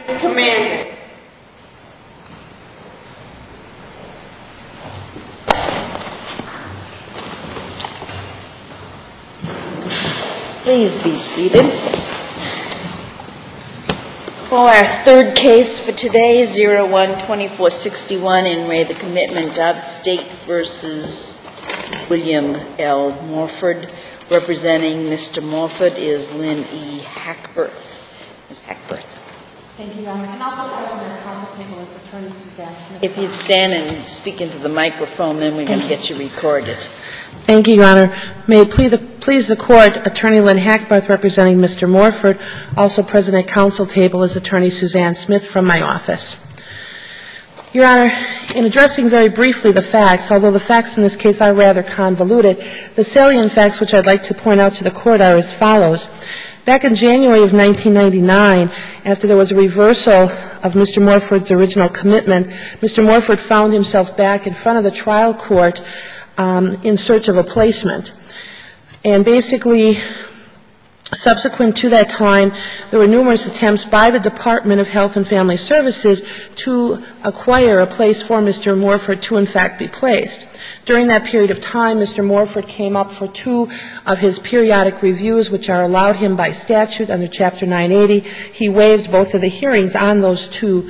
commanded. Please be seated. Call our third case for today, 01-2461, in re the commitment of State versus William L. Morford. Representing Mr. Morford is Lynn E. Hackberth. Ms. Hackberth. Thank you, Your Honor. And also present at the council table is Attorney Suzanne Smith. If you'd stand and speak into the microphone, then we're going to get you recorded. Thank you, Your Honor. May it please the Court, Attorney Lynn Hackberth representing Mr. Morford. Also present at council table is Attorney Suzanne Smith from my office. Your Honor, in addressing very briefly the facts, although the facts in this case are rather convoluted, the salient facts which I'd like to point out to the Court are as follows. Back in January of 1999, after there was a reversal of Mr. Morford's original commitment, Mr. Morford found himself back in front of the trial court in search of a placement. And basically, subsequent to that time, there were numerous attempts by the Department of Health and Family Services to acquire a place for Mr. Morford to, in fact, be placed. During that period of time, Mr. Morford came up for 2 of his periodic reviews, which are allowed him by statute under Chapter 980. He waived both of the hearings on those two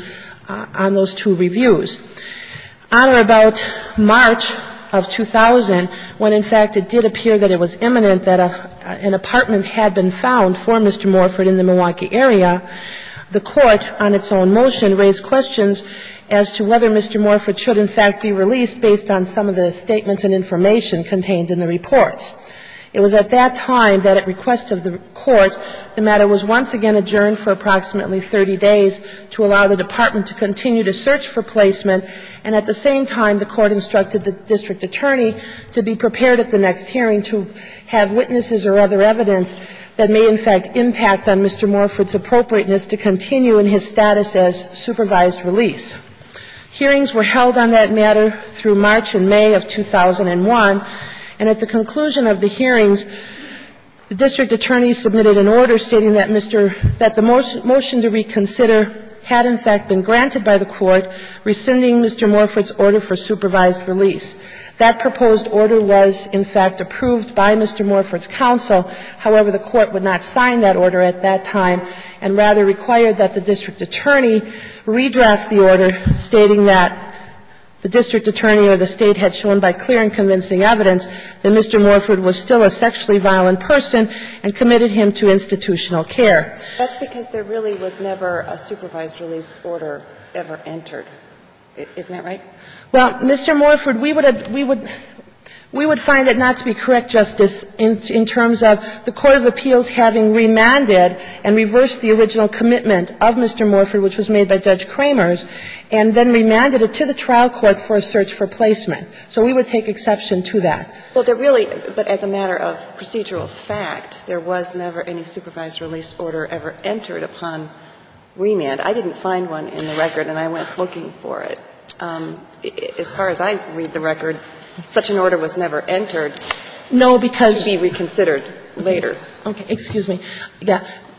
reviews. On or about March of 2000, when in fact it did appear that it was imminent that an apartment had been found for Mr. Morford in the Milwaukee area, the Court, on its own motion, raised questions as to whether Mr. Morford should in fact be released based on some of the statements and information contained in the reports. It was at that time that, at request of the Court, the matter was once again adjourned for approximately 30 days to allow the Department to continue to search for placement, and at the same time the Court instructed the District Attorney to be prepared at the next hearing to have witnesses or other evidence that may in fact impact on Mr. Morford's appropriateness to continue in his status as supervised release. Hearings were held on that matter through March and May of 2001, and at the conclusion of the hearings, the District Attorney submitted an order stating that the motion to reconsider had in fact been granted by the Court, rescinding Mr. Morford's order for supervised release. That proposed order was in fact approved by Mr. Morford's counsel. However, the Court would not sign that order at that time and rather required that the District Attorney redraft the order, stating that the District Attorney or the State had shown by clear and convincing evidence that Mr. Morford was still a sexually violent person and committed him to institutional care. That's because there really was never a supervised release order ever entered. Isn't that right? Well, Mr. Morford, we would find it not to be correct, Justice, in terms of the Court of Appeals having remanded and reversed the original commitment of Mr. Morford, which was made by Judge Kramers, and then remanded it to the trial court for a search for placement. So we would take exception to that. Well, but as a matter of procedural fact, there was never any supervised release order ever entered upon remand. I didn't find one in the record, and I went looking for it. As far as I read the record, such an order was never entered. No, because to be reconsidered later. Okay, excuse me. Yeah.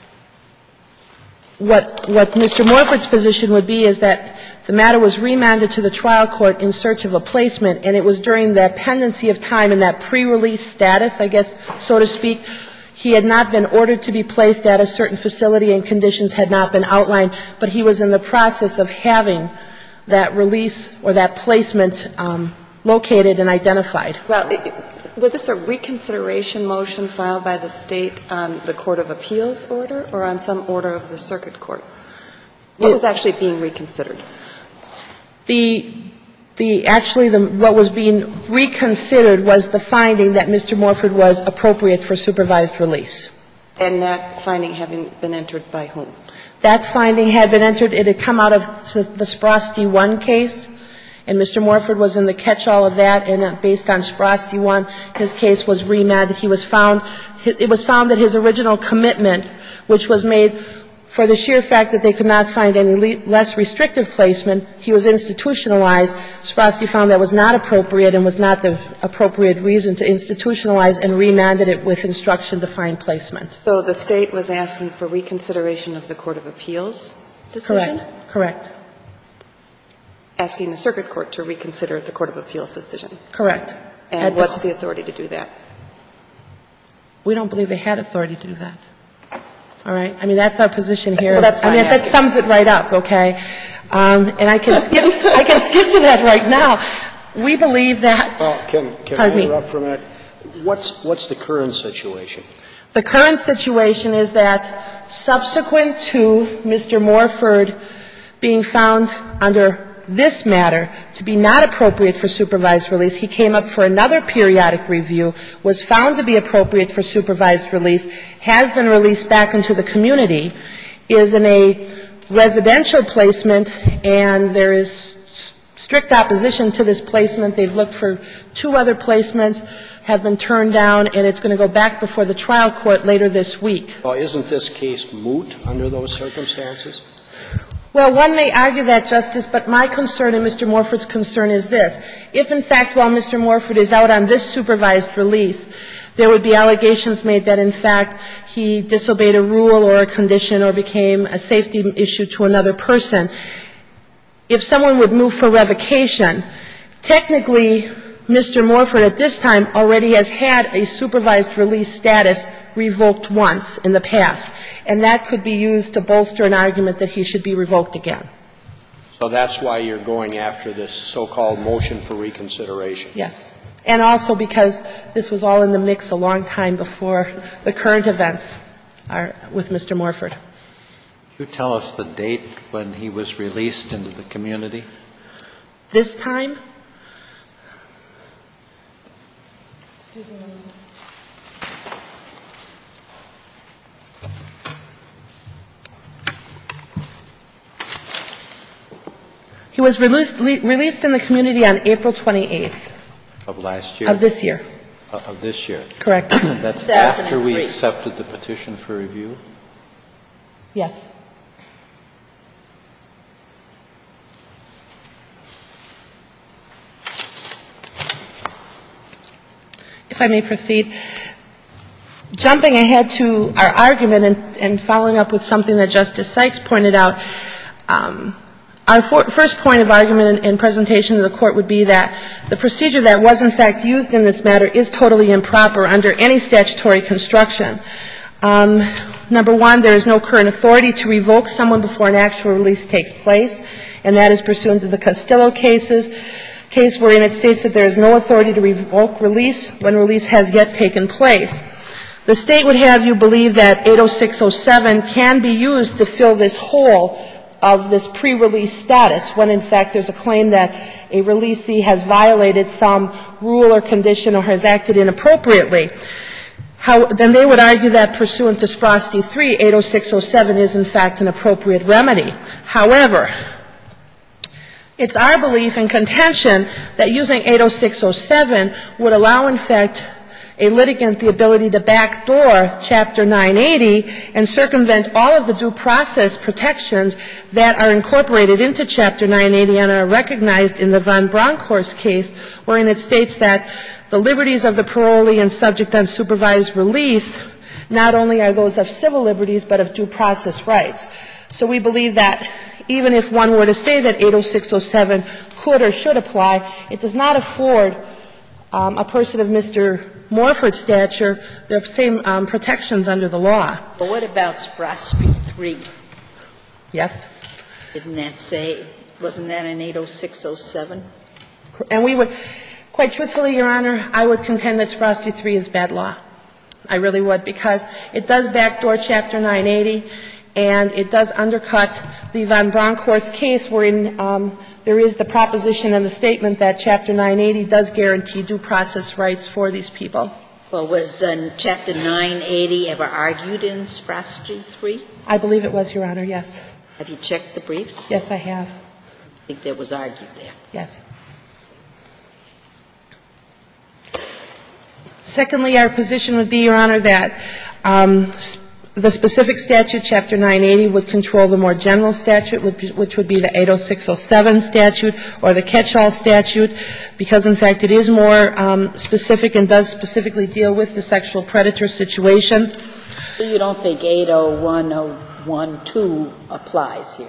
What Mr. Morford's position would be is that the matter was remanded to the trial court in search of a placement, and it was during the pendency of time in that pre-release status, I guess, so to speak. He had not been ordered to be placed at a certain facility and conditions had not been outlined, but he was in the process of having that release or that placement located and identified. Well, was this a reconsideration motion filed by the State on the Court of Appeals order or on some order of the circuit court? What was actually being reconsidered? What was being reconsidered was the finding that Mr. Morford was appropriate for supervised release. And that finding having been entered by whom? That finding had been entered. It had come out of the Sprosty 1 case, and Mr. Morford was in the catch-all of that, and based on Sprosty 1, his case was remanded. It was found that his original commitment, which was made for the sheer fact that they could not find any less restrictive placement, he was institutionalized. Sprosty found that was not appropriate and was not the appropriate reason to institutionalize and remanded it with instruction to find placement. So the State was asking for reconsideration of the Court of Appeals decision? Correct. Asking the circuit court to reconsider the Court of Appeals decision. Correct. And what's the authority to do that? We don't believe they had authority to do that. All right? I mean, that's our position here. Well, that's fine. I mean, that sums it right up, okay? And I can skip to that right now. We believe that. Well, can I interrupt for a minute? What's the current situation? The current situation is that subsequent to Mr. Morford being found under this matter to be not appropriate for supervised release, he came up for another periodic review, was found to be appropriate for supervised release, has been released back into the community, is in a residential placement, and there is strict opposition to this placement. They've looked for 2 other placements, have been turned down, and it's going to go back before the trial court later this week. Well, isn't this case moot under those circumstances? Well, one may argue that, Justice, but my concern and Mr. Morford's concern is this. If, in fact, while Mr. Morford is out on this supervised release, there would be allegations made that, in fact, he disobeyed a rule or a condition or became a safety issue to another person, if someone would move for revocation, technically Mr. Morford at this time already has had a supervised release status revoked once in the past, and that could be used to bolster an argument that he should be revoked again. So that's why you're going after this so-called motion for reconsideration? Yes. And also because this was all in the mix a long time before the current events are with Mr. Morford. Could you tell us the date when he was released into the community? This time? Excuse me. He was released in the community on April 28th. Of last year? Of this year. Of this year. Correct. That's after we accepted the petition for review? Yes. If I may proceed, jumping ahead to our argument and following up with something that Justice Sykes pointed out, our first point of argument and presentation to the Court would be that the procedure that was in fact used in this matter is totally improper under any statutory construction. Number one, there is no current authority to revoke someone before an actual release takes place, and that is pursuant to the Castillo case wherein it states that there is no authority to revoke release when release has yet taken place. The State would have you believe that 80607 can be used to fill this hole of this pre-release status when, in fact, there's a claim that a releasee has violated some rule or condition or has acted inappropriately. Then they would argue that pursuant to Sprosty 3, 80607 is, in fact, an appropriate remedy. However, it's our belief and contention that using 80607 would allow, in fact, a litigant the ability to backdoor Chapter 980 and circumvent all of the due process protections that are incorporated into Chapter 980 and are recognized in the Von Bronckhorst case, wherein it states that the liberties of the parolee and subject on supervised release not only are those of civil liberties but of due process rights. So we believe that even if one were to say that 80607 could or should apply, it does not afford a person of Mr. Morford's stature the same protections under the law. But what about Sprosty 3? Yes? Didn't that say, wasn't that in 80607? And we would, quite truthfully, Your Honor, I would contend that Sprosty 3 is bad law. I really would, because it does backdoor Chapter 980, and it does undercut the Von Bronckhorst case wherein there is the proposition and the statement that Chapter 980 does guarantee due process rights for these people. Well, was Chapter 980 ever argued in Sprosty 3? I believe it was, Your Honor, yes. Have you checked the briefs? Yes, I have. I think that was argued there. Yes. Secondly, our position would be, Your Honor, that the specific statute, Chapter 980, would control the more general statute, which would be the 80607 statute or the catch-all statute, because, in fact, it is more specific and does specifically deal with the sexual predator situation. So you don't think 8010 801.2 applies here.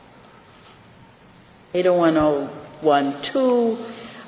801.012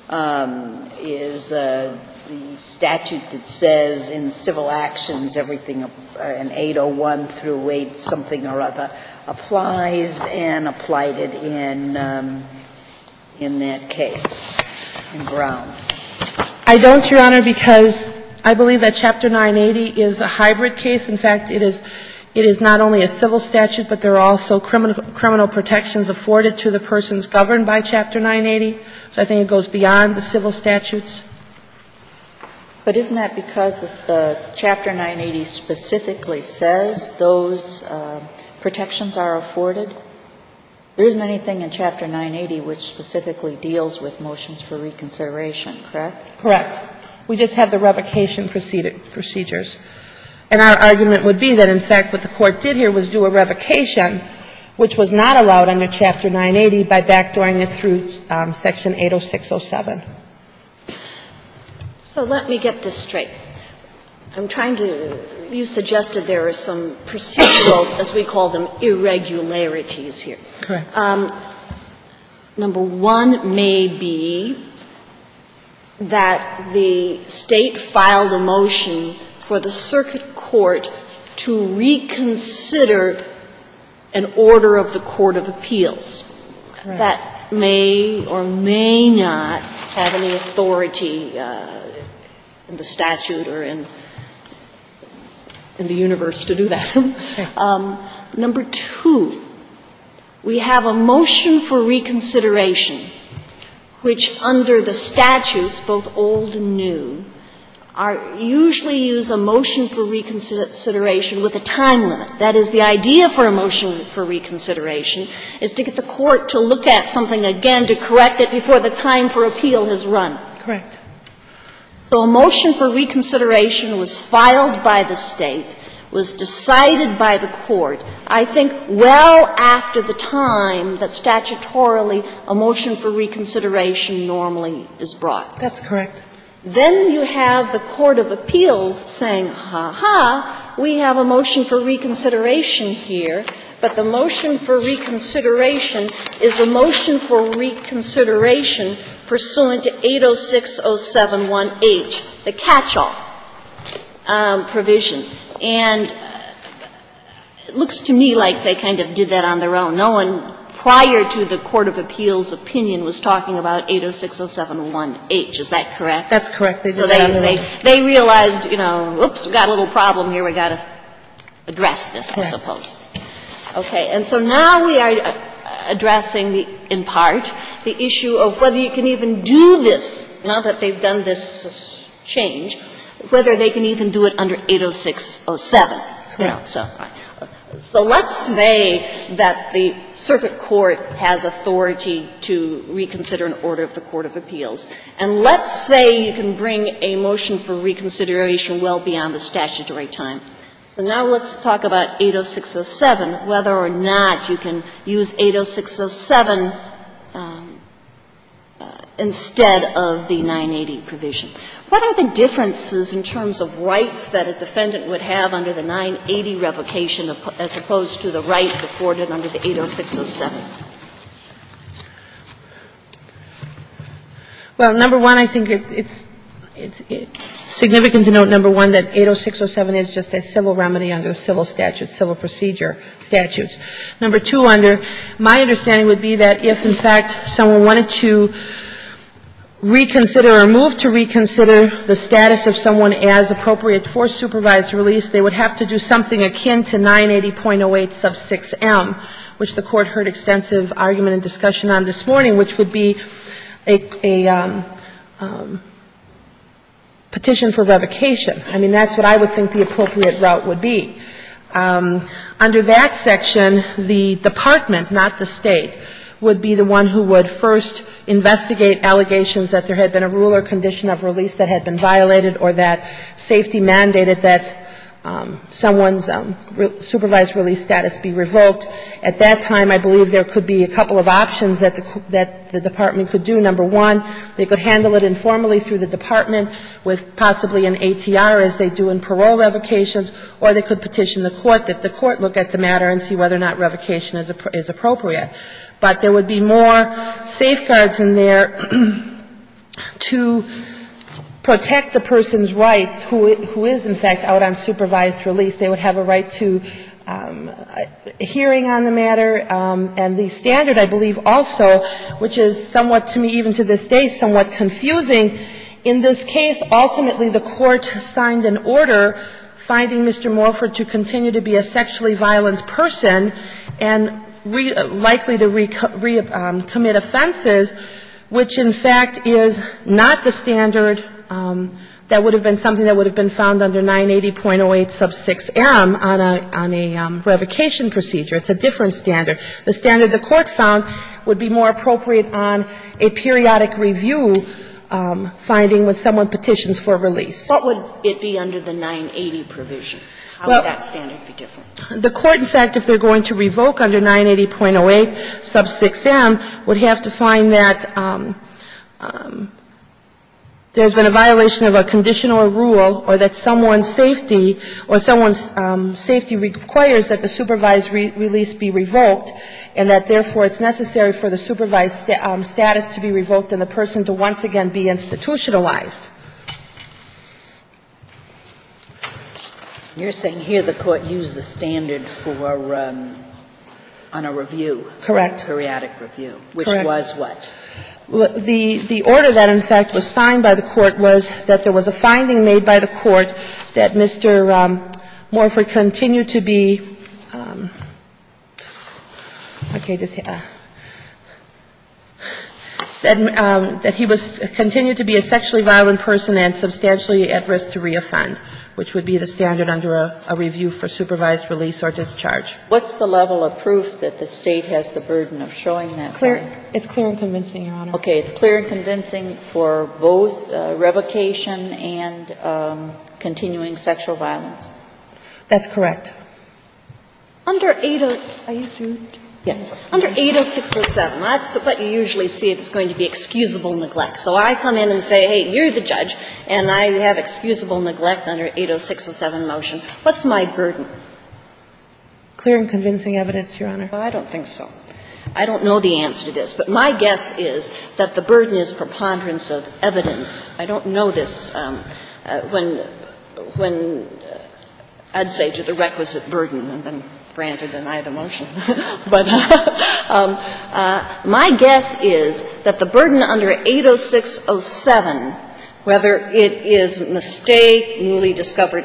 is the statute that says in civil actions everything, and 801 through 8 something or other applies, and applied it in that case, in Brown. I don't, Your Honor, because I believe that Chapter 980 is a hybrid case. In fact, it is not only a civil statute, but there are also criminal protections afforded to the persons governed by Chapter 980. So I think it goes beyond the civil statutes. But isn't that because the Chapter 980 specifically says those protections are afforded? There isn't anything in Chapter 980 which specifically deals with motions for reconsideration, correct? Correct. We just have the revocation procedures. And our argument would be that, in fact, what the Court did here was do a revocation, which was not allowed under Chapter 980 by backdooring it through Section 80607. So let me get this straight. You suggested there are some procedural, as we call them, irregularities here. Correct. Number one may be that the State filed a motion for the Circuit Court to reconsider an order of the Court of Appeals. Correct. That may or may not have any authority in the statute or in the universe to do that. Number two, we have a motion for reconsideration, which under the statutes, both old and new, usually use a motion for reconsideration with a time limit. That is, the idea for a motion for reconsideration is to get the Court to look at something again to correct it before the time for appeal has run. Correct. So a motion for reconsideration was filed by the State, was decided by the Court, I think well after the time that statutorily a motion for reconsideration normally is brought. That's correct. Then you have the Court of Appeals saying, we have a motion for reconsideration here, but the motion for reconsideration is a motion for reconsideration pursuant to 806.071H, the catch-all provision. And it looks to me like they kind of did that on their own. No one prior to the Court of Appeals' opinion was talking about 806.071H. Is that correct? That's correct. They did so that on their own. They realized, oops, we've got a little problem here. We've got to address this, I suppose. Okay. And so now we are addressing, in part, the issue of whether you can even do this, now that they've done this change, whether they can even do it under 806.07. Correct. So let's say that the Circuit Court has authority to reconsider an order of the Court of Appeals. And let's say you can bring a motion for reconsideration well beyond the statutory time. So now let's talk about 806.07, whether or not you can use 806.07 instead of the 980 provision. What are the differences in terms of rights that a defendant would have under the 980 revocation as opposed to the rights afforded under the 806.07? Well, number one, I think it's significant to note, number one, that 806.07 is just a civil remedy under civil statutes, civil procedure statutes. Number two, my understanding would be that if, in fact, someone wanted to reconsider or move to reconsider the status of someone as appropriate for supervised release, they would have to do something akin to 980.08 sub 6M, which the Court heard extensive argument and discussion on this morning, which would be a petition for revocation. I mean, that's what I would think the appropriate route would be. Under that section, the department, not the State, would be the one who would first investigate allegations that there had been a rule or condition of release that had been violated or that safety mandated that someone's supervised release status be revoked. At that time, I believe there could be a couple of options that the department could do. Number one, they could handle it informally through the department with possibly an ATR as they do in parole revocations, or they could petition the court, that the court look at the matter and see whether or not revocation is appropriate. But there would be more safeguards in there to protect the person's rights who is, in fact, out on supervised release. They would have a right to a hearing on the matter. And the standard, I believe, also, which is somewhat, to me, even to this day, somewhat confusing, in this case, ultimately the court signed an order finding Mr. Morford to continue to be a sexually violent person and likely to commit offenses, which, in fact, is not the standard that would have been something that would have been found under 980.08 sub 6M on a revocation procedure. It's a different standard. The standard the court found would be more appropriate on a periodic review finding when someone petitions for release. What would it be under the 980 provision? How would that standard be different? The court, in fact, if they're going to revoke under 980.08 sub 6M, would have to find that there's been a violation of a condition or rule, or that someone's safety safety requires that the supervised release be revoked, and that therefore it's necessary for the supervised status to be revoked and the person to once again be institutionalized. You're saying here the court used the standard for on a review. Correct. Periodic review, which Correct. was what? The order that, in fact, was signed by the court was that there was a finding made by the court that Mr. Morford continued to be that he was continued to be a sexually violent person and substantially at risk to reoffend, which would be the standard under a review for supervised release or discharge. What's the level of proof that the State has the burden of showing that? It's clear and convincing, Your Honor. Okay. It's clear and convincing for both revocation and continuing sexual violence? That's correct. Under 80, are you through? Yes. Under 80607, that's what you usually see if it's going to be excusable neglect. So I come in and say, hey, you're the judge, and I have excusable neglect under 80607 motion. What's my burden? Clear and convincing evidence, Your Honor. Well, I don't think so. I don't know the answer to this, but my guess is that the burden is preponderance of evidence. I don't know this when I'd say to the requisite burden, and then granted deny the motion. But my guess is that the burden under 80607, whether it is mistake, newly discovered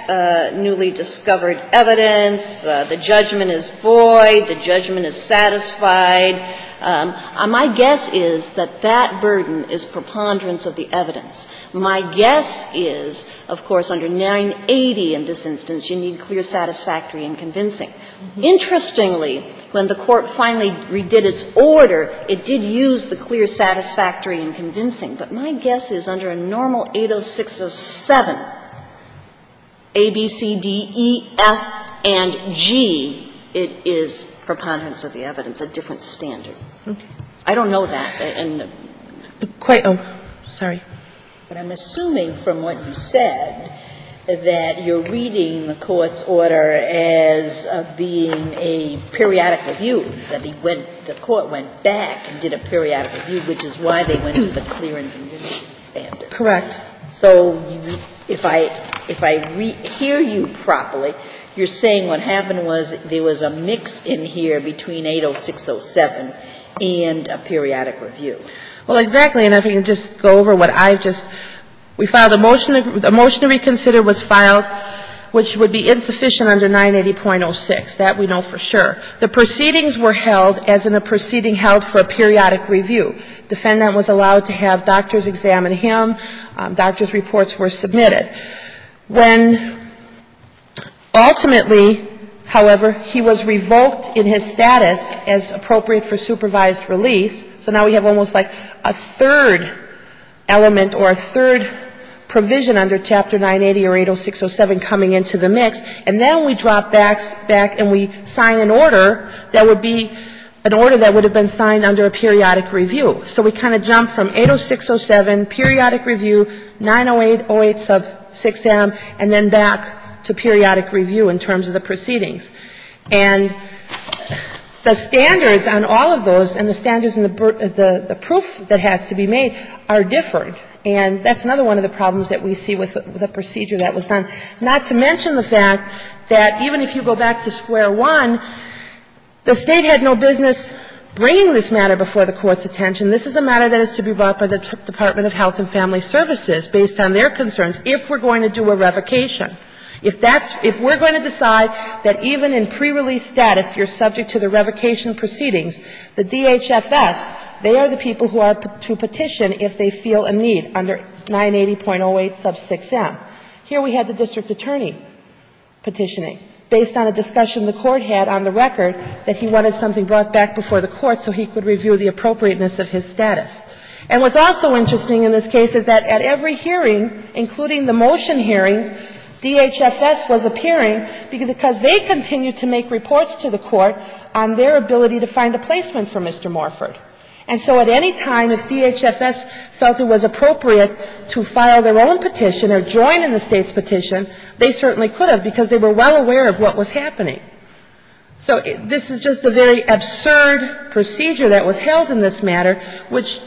evidence, the judgment is void, the judgment is satisfied, my guess is that that burden is preponderance of the evidence. My guess is, of course, under 980 in this instance, you need clear, satisfactory, and convincing. Interestingly, when the Court finally redid its order, it did use the clear, satisfactory, and convincing. But my guess is under a normal 80607, A, B, C, D, E, F, and G, it is preponderance of the evidence, a different standard. Okay. I don't know that. And sorry. But I'm assuming from what you said that you're reading the Court's order as being a periodic review, that the Court went back and did a periodic review, which is why they went to the clear and convincing standard. Correct. So if I hear you properly, you're saying what happened was there was a mix in here between 80607 and a periodic review. Well, exactly. And if I can just go over what we filed a motion to reconsider was filed, which would be insufficient under 980.06. That we know for sure. The proceedings were held as in a proceeding held for a periodic review. Defendant was allowed to have doctors examine him. Doctors' reports were submitted. When ultimately, however, he was revoked in his status as appropriate for supervised release, so now we have almost like a third element or a third provision under Chapter 980 or 80607 coming into the mix, and then we drop back and we sign an order that would be an order that would have been signed under a periodic review. So we kind of jump from 80607, periodic review, 90808 sub 6M, and then back to periodic review in terms of the proceedings. And the standards on all of those and the standards and the proof that has to be made are different. And that's another one of the problems that we see with the procedure that was done. Not to mention the fact that even if you go back to square one, the State had no business bringing this matter before the Court's attention. This is a matter that is to be brought by the Department of Health and Family Services based on their concerns if we're going to do a revocation. If we're going to decide that even in pre-release status you're subject to the revocation proceedings, the DHFS, they are the people who are to petition if they feel a need under 980.08 sub 6M. Here we had the district attorney petitioning based on a discussion the Court had on the record that he wanted something brought back before the Court so he could review the appropriateness of his status. And what's also interesting in this case is that at every hearing, including the motion hearings, DHFS was appearing because they continued to make reports to the Court on their ability to find a placement for Mr. Morford. And so at any time, if DHFS felt it was appropriate to file their own petition or join in the State's petition, they certainly could have because they were well aware of what was happening. So this is just a very absurd procedure that was held in this matter, which,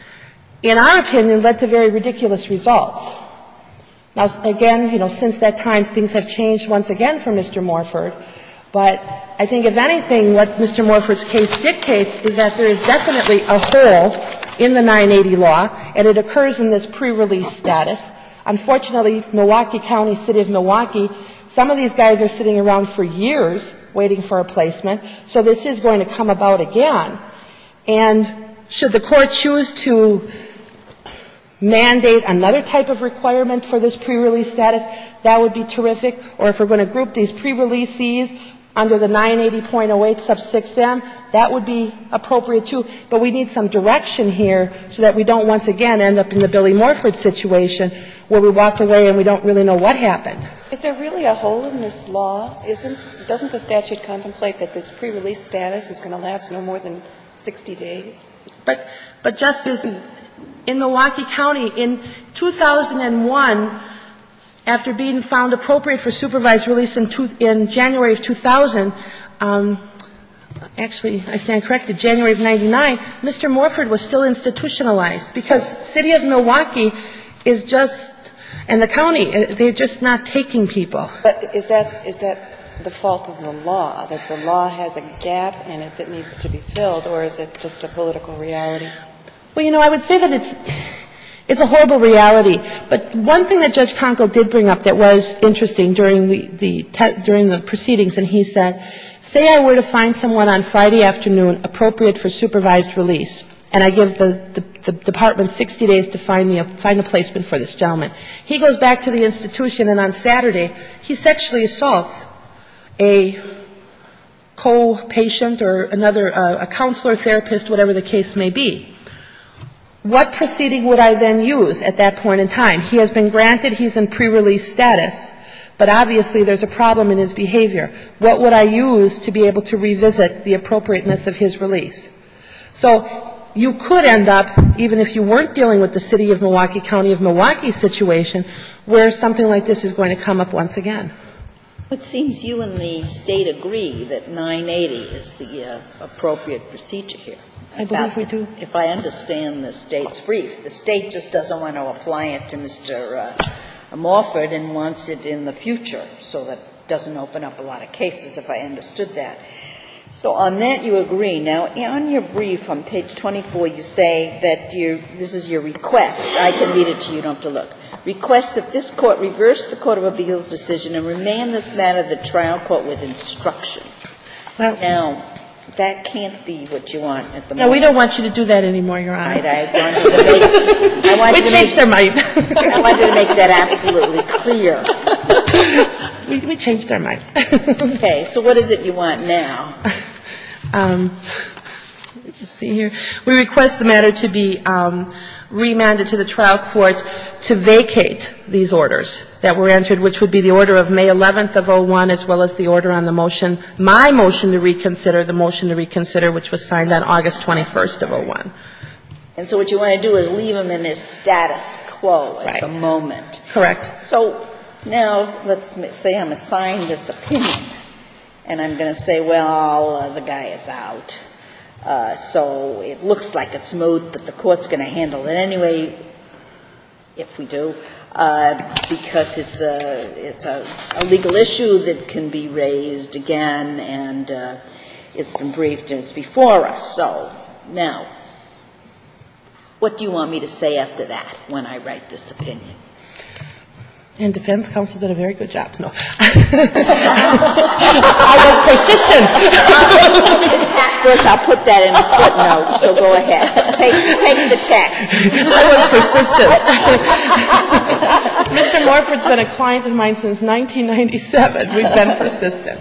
in our opinion, led to very ridiculous results. Now, again, since that time, things have changed once again for Mr. Morford. But I think, if anything, what Mr. Morford's case dictates is that there is definitely a hole in the 980 law, and it occurs in this pre-release status. Unfortunately, Milwaukee County, City of Milwaukee, some of these guys are sitting around for years waiting for a placement, so this is going to come about again. And should the Court choose to mandate another type of requirement for this pre-release status, that would be terrific. Or if we're going to group these pre-releasees under the 980.08 sub 6M, that would be appropriate too. But we need some direction here so that we don't once again end up in the Billy Morford situation where we walk away and we don't really know what happened. Is there really a hole in this law? Doesn't the statute contemplate that this pre-release status is going to last no more than 60 days? But Justice, in Milwaukee County, in 2001, after being found appropriate for supervised release in January of 2000, actually, I stand corrected, January of 99, Mr. Morford was still institutionalized because City of Milwaukee is just, and the county, they're just not taking people. But is that the fault of the law, that the law has a gap in it that needs to be filled, or is it just a political reality? Well, I would say that it's a horrible reality. But one thing that Judge Conkle did bring up that was interesting during the proceedings, and he said, say I were to find someone on Friday afternoon appropriate for supervised release, and I give the department 60 days to find a placement for this gentleman. He goes back to the institution, and on Saturday, he sexually assaults a co-patient or a counselor, therapist, whatever the case may be. What proceeding would I then use at that point in time? He has been granted, he's in pre-release status, but obviously there's a problem in his behavior. What would I use to be able to revisit the appropriateness of his release? So you could end up, even if you weren't dealing with the City of Milwaukee, County of Milwaukee situation, where something like this is going to come up once again. It seems you and the State agree that 980 is the appropriate procedure here. I believe we do. If I understand the State's brief, the State just doesn't want to apply it to Mr. Morford and wants it in the future, so that doesn't open up a lot of cases, if I understood that. So on that you agree. Now, on your brief on page 24, you say that this is your request. I can read it to you. You don't have to look. Request that this Court reverse the Court of Appeals decision and remand this matter to the trial court with instructions. Well, now, that can't be what you want at the moment. No, we don't want you to do that anymore, Your Honor. Right, I want you to changed our mind. I want you to make that absolutely clear. We changed our mind. Okay, so what is it you want now? Let's see here. We request the matter to be remanded to the trial court to vacate these orders that were entered, which would be the order of May 11th of 01, as well as the order on the motion, my motion to reconsider, the motion to reconsider, which was signed on August 21st of 01. And so what you want to do is leave him in his status quo at the moment. Correct. So now let's say I'm assigned this opinion, and I'm going to say, well, the guy is out. So it looks like it's moot, but the court's going to handle it anyway, if we do, because it's a legal issue that can be raised again, and it's been briefed and it's before us. So now, what do you want me to say after that when I write this opinion? And defense counsel did a very good job. No. I was persistent. Ms. Hackworth, I'll put that in a footnote, so go ahead. Take the text. I was persistent. Mr. Morford's been a client of mine since 1997. We've been persistent.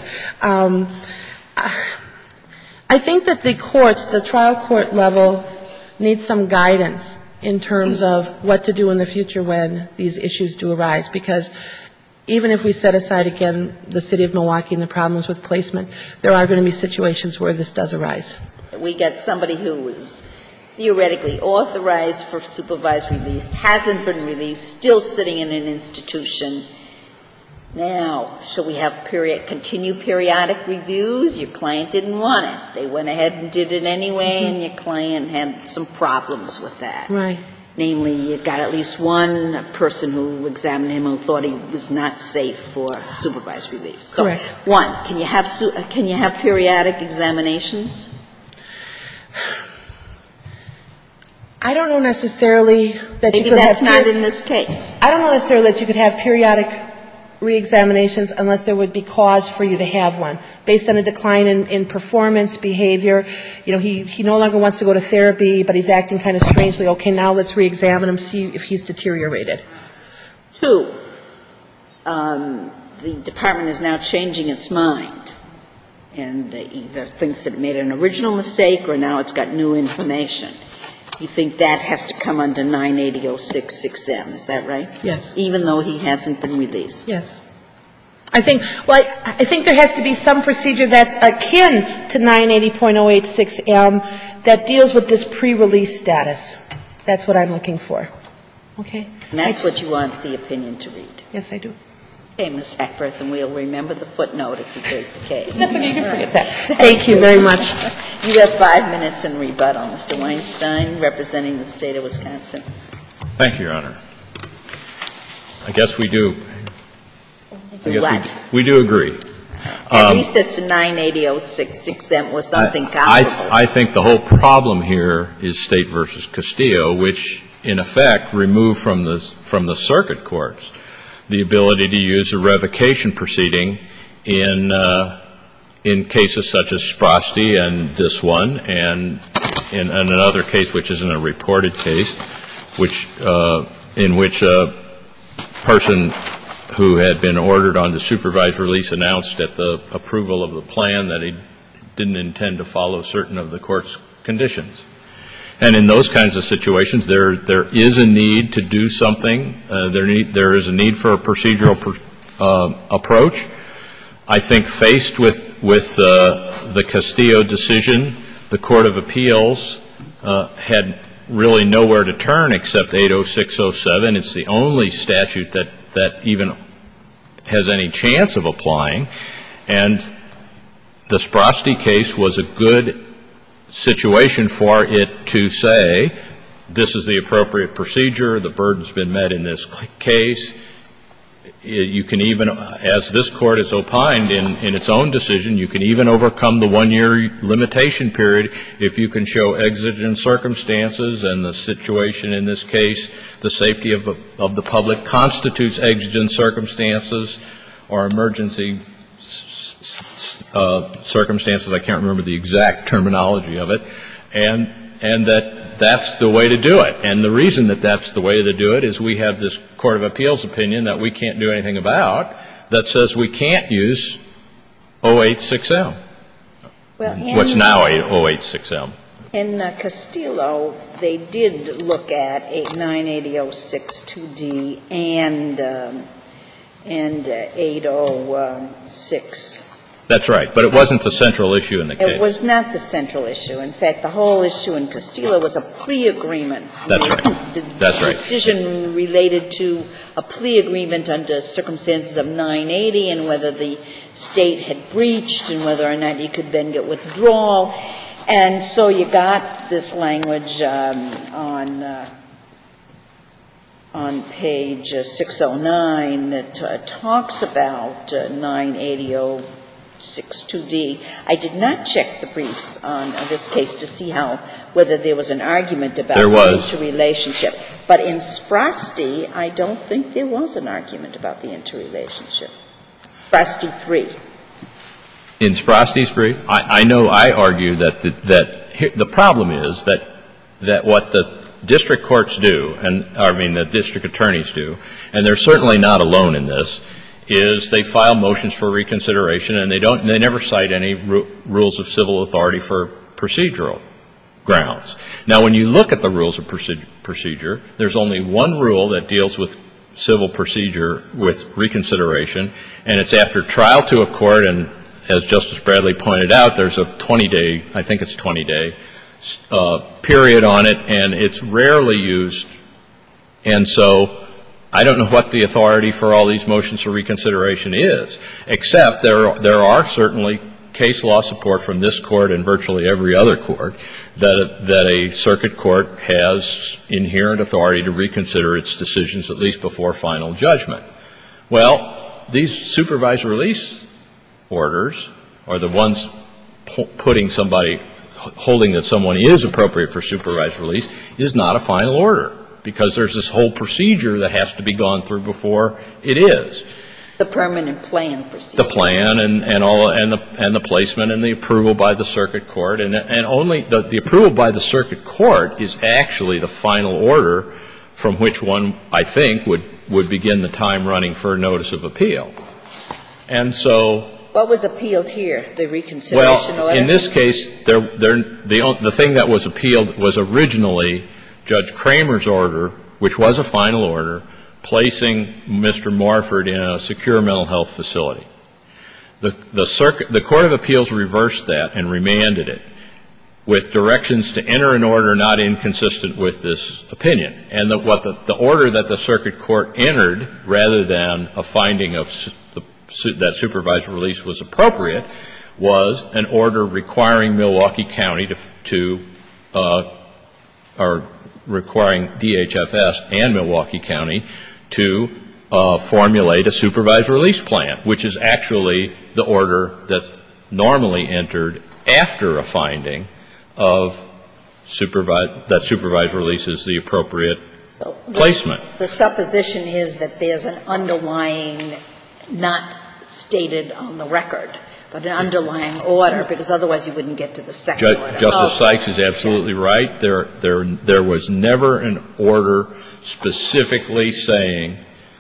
I think that the courts, the trial court level, needs some guidance in terms of what to do in the future when these issues do arise, because even if we set aside again the city of Milwaukee and the problems with placement, there are going to be situations where this does arise. We get somebody who is theoretically authorized for supervised release, hasn't been released, still sitting in an institution. Now, shall we have continue periodic reviews? Your client didn't want it. They went ahead and did it anyway, and your client had some problems with that. Right. Namely, you got at least one person who examined him who thought he was not safe for supervised release. So, correct. One, can you have periodic examinations? I don't know necessarily that you could have. Maybe that's not in this case. I don't know necessarily that you could have periodic reexaminations unless there would be cause for you to have one, based on a decline in performance, behavior. You know, he no longer wants to go to therapy, but he's acting kind of strangely. Okay, now let's reexamine him, see if he's deteriorated. Two, the department is now changing its mind and either thinks it made an original mistake or now it's got new information. You think that has to come under 980-06-6M, is that right? Yes. Even though he hasn't been released? Yes. I think there has to be some procedure that's akin to 980.086M that deals with this pre-release status. That's what I'm looking for. Okay? And that's what you want the opinion to read? Yes, I do. Okay, Ms. Hackworth, and we'll remember the footnote if you take the case. That's okay, you can forget that. Thank you very much. You have 5 minutes in rebuttal. Mr. Weinstein, representing the state of Wisconsin. Thank you, Your Honor. I guess we do. We do agree. At least as to 980-06-6M was something comparable. I think the whole problem here is State versus Castillo, which in effect removed from the circuit courts the ability to use a revocation proceeding in cases such as Sprosty and this one, and in another case which isn't a reported case, in which a person who had been ordered on the supervised release announced at the approval of the plan that he didn't intend to follow certain of the court's conditions. And in those kinds of situations, there is a need to do something. There is a need for a procedural approach. I think faced with the Castillo decision, the Court of Appeals had really nowhere to turn except 80607. It's the only statute that even has any chance of applying. And the Sprosty case was a good situation for it to say, this is the appropriate procedure, the burden's been met in this case. You can even, as this Court has opined in its own decision, you can even overcome the 1-year limitation period if you can show exigent circumstances, and the situation in this case, the safety of the public constitutes exigent circumstances or emergency circumstances. I can't remember the exact terminology of it, and that's the way to do it. And the reason that that's the way to do it is we have this Court of Appeals opinion that we can't do anything about that says we can't use 086M. What's now 086M. In Castillo, they did look at 980.06.2d and 806. That's right, but it wasn't the central issue in the case. It was not the central issue. In fact, the whole issue in Castillo was a plea agreement. That's right. That's right. The decision related to a plea agreement under circumstances of 980 and whether the State had breached and whether or not you could then get withdrawal. And so you got this language on page 609 that talks about 980.06.2d. I did not check the briefs on this case to see whether there was an argument about the interrelationship. But in Sprosty, I don't think there was an argument about the interrelationship. Sprosty 3. In Sprosty's brief, I know I argue that the problem is that what the district courts do, the district attorneys do, and they're certainly not alone in this, is they file motions for reconsideration and they never cite any rules of civil authority for procedural grounds. Now, when you look at the rules of procedure, there's only one rule that deals with civil procedure with reconsideration, and it's after trial to a court, and as Justice Bradley pointed out, there's a 20-day, I think it's 20-day, period on it, and it's rarely used. And so I don't know what the authority for all these motions for reconsideration is, except there are certainly case law support from this court and virtually every other court that a circuit court has inherent authority to reconsider its decisions at least before final judgment. Well, these supervised release orders are the ones holding that someone is appropriate for supervised release is not a final order, because there's this whole procedure that has to be gone through before it is. The permanent plan procedure. The plan and the placement and the approval by the circuit court, and only the approval by the circuit court is actually the final order from which one, I think, would begin the time running for a notice of appeal. And so what was appealed here, the reconsideration order? Well, in this case, the thing that was appealed was originally Judge Kramer's order, which was a final order, placing Mr. Morford in a secure mental health facility. The Court of Appeals reversed that and remanded it with directions to enter an order not inconsistent with this opinion. And the order that the circuit court entered, rather than a finding of that supervised release was appropriate, was an order requiring Milwaukee County or requiring DHFS and Milwaukee County to formulate a supervised release plan, which is actually the order that's normally entered after a finding of that supervised release is the appropriate placement. The supposition is that there's an underlying, not stated on the record, but an underlying order, because otherwise you wouldn't get to the second order. Justice Sykes is absolutely right. There was never an order specifically saying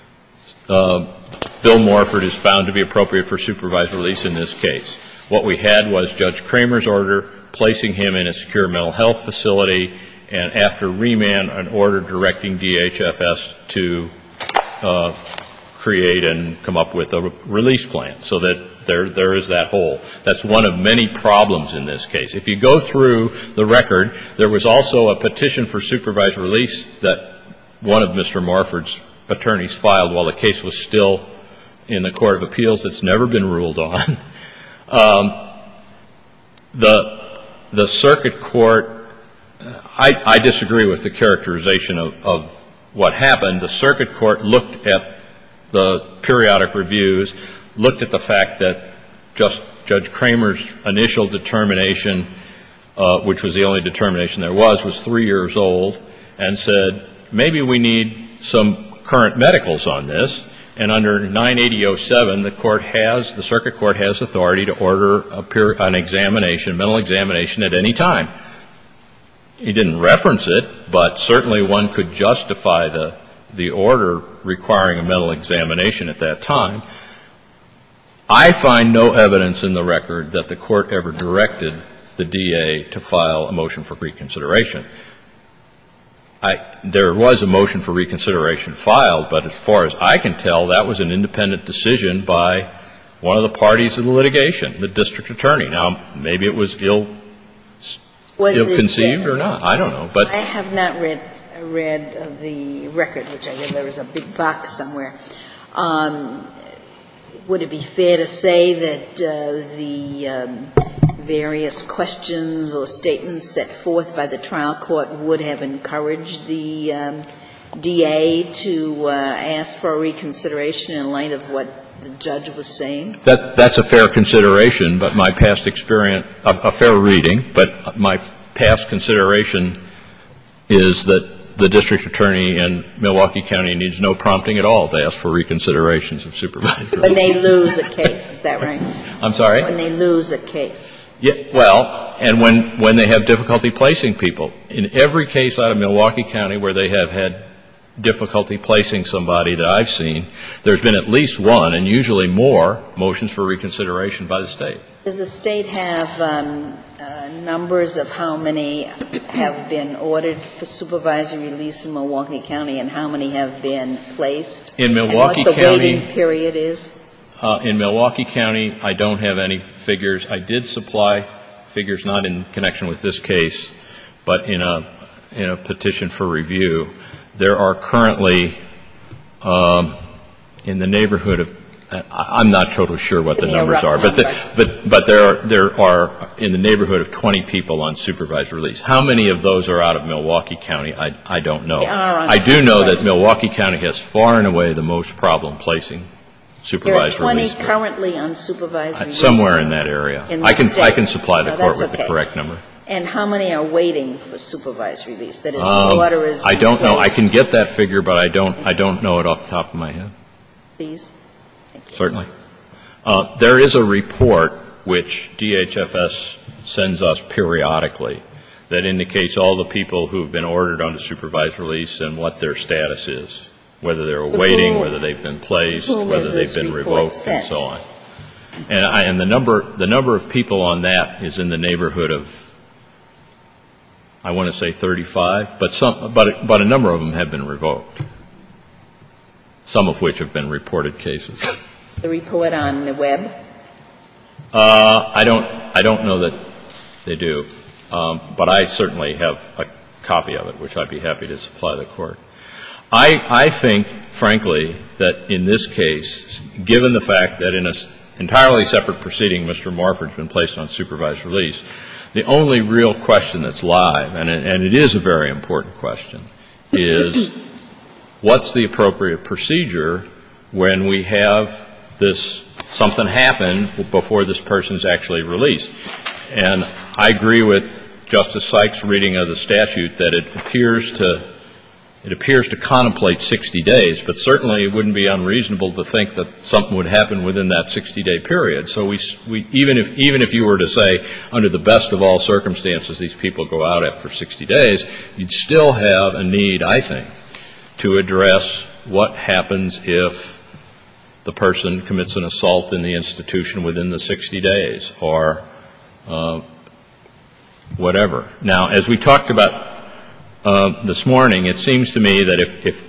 Bill Morford is found to be appropriate for supervised release in this case. What we had was Judge Kramer's order placing him in a secure mental health facility, and after remand, an order directing DHFS to create and come up with a release plan, so that there is that hole. That's one of many problems in this case. If you go through the record, there was also a petition for supervised release that one of Mr. Morford's attorneys filed while the case was still in the Court of Appeals that's never been ruled on. The circuit court, I disagree with the characterization of what happened. The circuit court looked at the periodic reviews, looked at the fact that Judge Kramer's initial determination, which was the only determination there was 3 years old, and said, maybe we need some current medicals on this. And under 980.07, the circuit court has authority to order an examination, mental examination at any time. He didn't reference it, but certainly one could justify the order requiring a mental examination at that time. I find no evidence in the record that the court ever directed the DA to file a motion for reconsideration. There was a motion for reconsideration filed, but as far as I can tell, that was an independent decision by one of the parties of the litigation, the district attorney. Now, maybe it was ill-conceived or not. I don't know. But I have not read the record, which I read there was a big box somewhere. Would it be fair to say that the various questions or statements set forth by the trial court would have encouraged the DA to ask for a reconsideration in light of what the judge was saying? That's a fair consideration, but my past experience, a fair reading, but my past consideration is that the district attorney in Milwaukee County needs no prompting at all to ask for reconsiderations of supervised release. When they lose a case, is that right? I'm sorry? When they lose a case. Yeah, well, and when they have difficulty placing people. In every case out of Milwaukee County where they have had difficulty placing somebody that I've seen, there's been at least one, and usually more, motions for reconsideration by the state. Does the state have numbers of how many have been ordered for supervisory release in Milwaukee County and how many have been placed? In Milwaukee County, and what the waiting period is? In Milwaukee County, I don't have any figures. I did supply figures not in connection with this case, but in a petition for review. There are currently in the neighborhood of, I'm not totally sure what the numbers are, but there are in the neighborhood of 20 people on supervised release. How many of those are out of Milwaukee County, I don't know. I do know that Milwaukee County has far and away the most problem placing supervised release. There are 20 currently on supervised release. Somewhere in that area. I can supply the court with the correct number. And how many are waiting for supervised release? That is, the order is. I don't know. I can get that figure, but I don't know it off the top of my head. Please. Thank you. Certainly. There is a report which DHFS sends us periodically that indicates all the people who have been ordered onto supervised release and what their status is, whether they're awaiting, whether they've been placed, whether they've been revoked, and so on. And the number of people on that is in the neighborhood of, I want to say 35, but a number of them have been revoked, some of which have been reported cases. The report on the web? I don't know that they do, but I certainly have a copy of it, which I'd be happy to supply the court. I think, frankly, that in this case, given the fact that in an entirely separate proceeding, Mr. Morford's been placed on supervised release, the only real question that's live, and it is a very important question, is what's the appropriate procedure when we have something happen before this person's actually released? And I agree with Justice Sykes' reading of the statute that it appears to contemplate 60 days, but certainly it wouldn't be unreasonable to think that something would happen within that 60-day period. So even if you were to say, under the best of all circumstances, these people go out for 60 days, you'd still have a need, I think, to address what happens if the person commits an assault in the institution within the 60 days or whatever. Now, as we talked about this morning, it seems to me that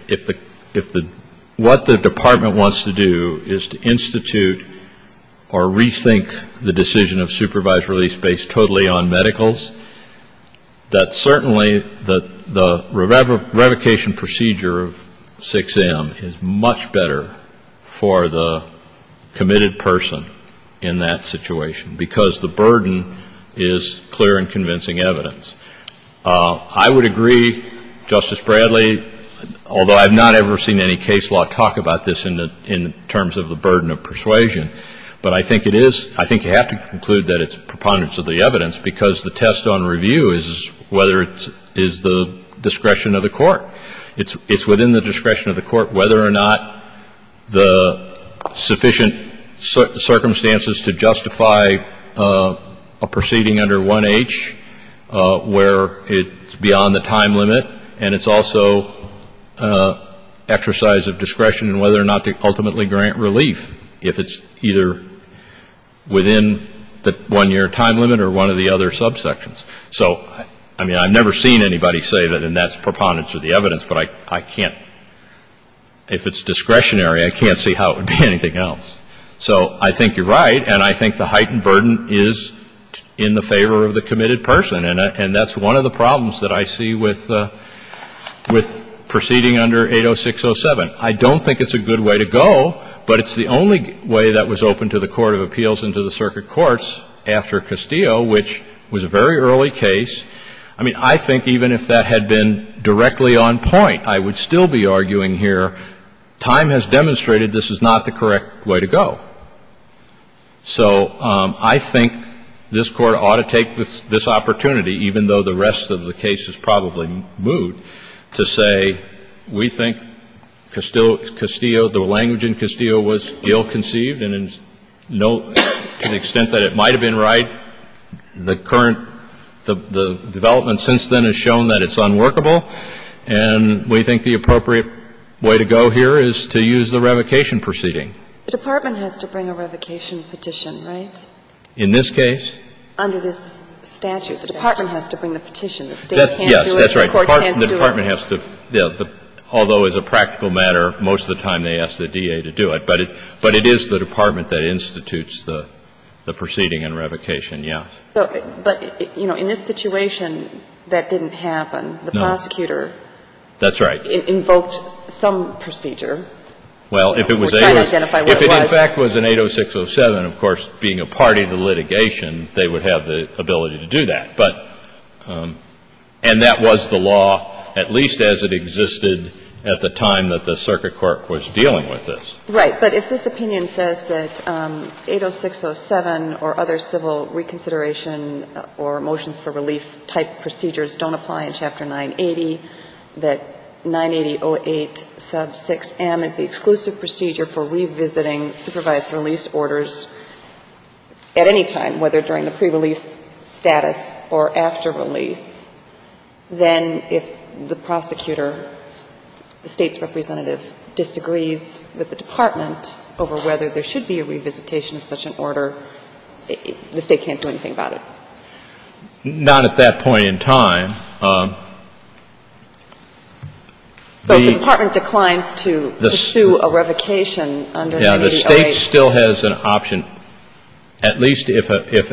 what the department wants to do is to institute or rethink the decision of supervised release based totally on medicals, that certainly the revocation procedure of 6M is much better for the committed person in that situation because the burden is clear and convincing evidence. I would agree, Justice Bradley, although I've not ever seen any case law talk about this in terms of the burden of persuasion, but I think you have to conclude that it's preponderance of the evidence because the test on review is whether it is the discretion of the court. It's within the discretion of the court whether or not the sufficient circumstances to justify a proceeding under 1H where it's beyond the time limit, and it's also exercise of discretion in whether or not to ultimately grant relief if it's either within the 1-year time limit or one of the other subsections. So, I mean, I've never seen anybody say that, and that's preponderance of the evidence, but I can't, if it's discretionary, I can't see how it would be anything else. So I think you're right, and I think the heightened burden is in the favor of the committed person, and that's one of the problems that I see with proceeding under 80607. I don't think it's a good way to go, but it's the only way that was open to the Court of Appeals and to the circuit courts after Castillo, which was a very early case. I mean, I think even if that had been directly on point, I would still be arguing here, time has demonstrated this is not the correct way to go. So I think this Court ought to take this opportunity, even though the rest of the case is probably moot, to say we think Castillo, the language in Castillo was ill-conceived, and to the extent that it might have been right, the development since then has shown that it's unworkable, and we think the appropriate way to go here is to use the revocation proceeding. The Department has to bring a revocation petition, right? In this case? Under this statute. The Department has to bring the petition. The State can't do it. Yes, that's right. The Court can't do it. The Department has to, although as a practical matter, most of the time they ask the DA to do it. But it is the Department that institutes the proceeding and revocation, yes. So, but, you know, in this situation, that didn't happen. The prosecutor. That's right. Invoked some procedure. Well, if it was in fact was an 80607, of course, being a party to litigation, they would have the ability to do that. But, and that was the law, at least as it existed at the time that the circuit court was dealing with this. Right. But if this opinion says that 80607 or other civil reconsideration or motions for relief type procedures don't apply in Chapter 980, that 98008 sub 6M is the exclusive procedure for revisiting supervised release orders at any time, whether during the pre-release status or after release, then if the prosecutor, the State's representative, disagrees with the Department over whether there should be a revisitation of such an order, the State can't do anything about it. Not at that point in time. So if the Department declines to pursue a revocation under 98008. Yeah, the State still has an option, at least if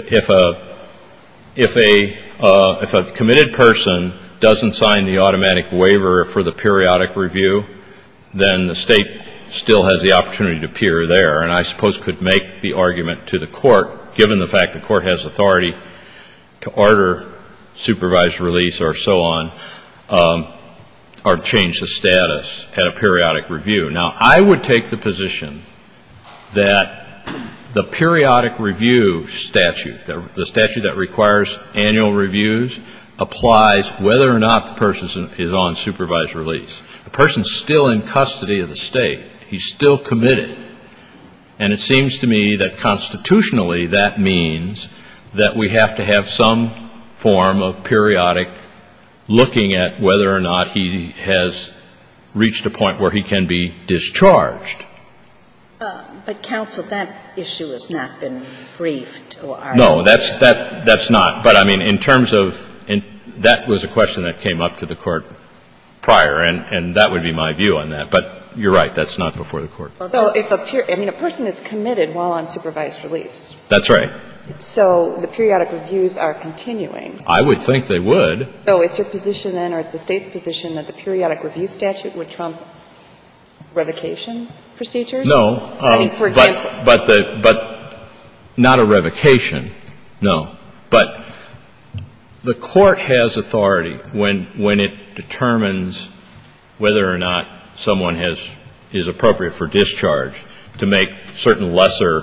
a committed person doesn't sign the automatic waiver for the periodic review, then the State still has the opportunity to appear there, and I suppose could make the argument to the Court, given the fact the Court has authority to order supervised release or so on, or change the status at a periodic review. Now, I would take the position that the periodic review statute, the statute that requires annual reviews, applies whether or not the person is on supervised release. The person's still in custody of the State. He's still committed. And it seems to me that constitutionally that means that we have to have some form of periodic looking at whether or not he has reached a point where he can be discharged. But, counsel, that issue has not been briefed or argued. No, that's not. But, I mean, in terms of that was a question that came up to the Court prior, and that would be my view on that. But you're right, that's not before the Court. So if a person is committed while on supervised release. That's right. So the periodic reviews are continuing. I would think they would. So it's your position then, or it's the State's position, that the periodic review statute would trump revocation procedures? No. I mean, for example. But not a revocation, no. But the Court has authority when it determines whether or not someone is appropriate for discharge to make certain lesser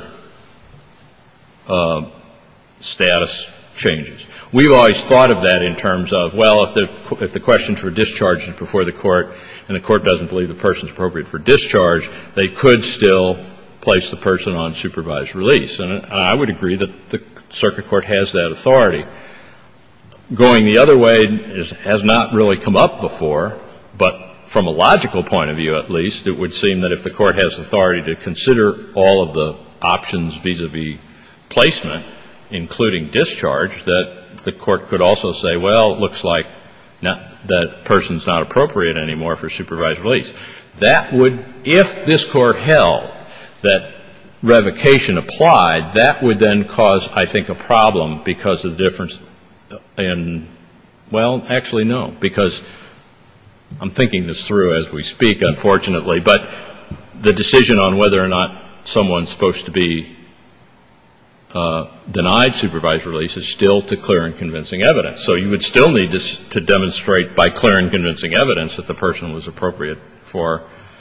status changes. We've always thought of that in terms of, well, if the question for discharge is before the Court and the Court doesn't believe the person is appropriate for discharge, they could still place the person on supervised release. And I would agree that the circuit court has that authority. Going the other way has not really come up before, but from a logical point of view at least, it would seem that if the Court has authority to consider all of the options vis-a-vis placement, including discharge, that the court could also say, well, it looks like that person's not appropriate anymore for supervised release. That would, if this court held that revocation applied, that would then cause, I think, a problem because of the difference in, well, actually, no, because I'm thinking this through as we speak, unfortunately, but the decision on whether or not someone's supposed to be denied supervised release is still to clear and convincing evidence. So you would still need to demonstrate by clear and convincing evidence that the person was appropriate for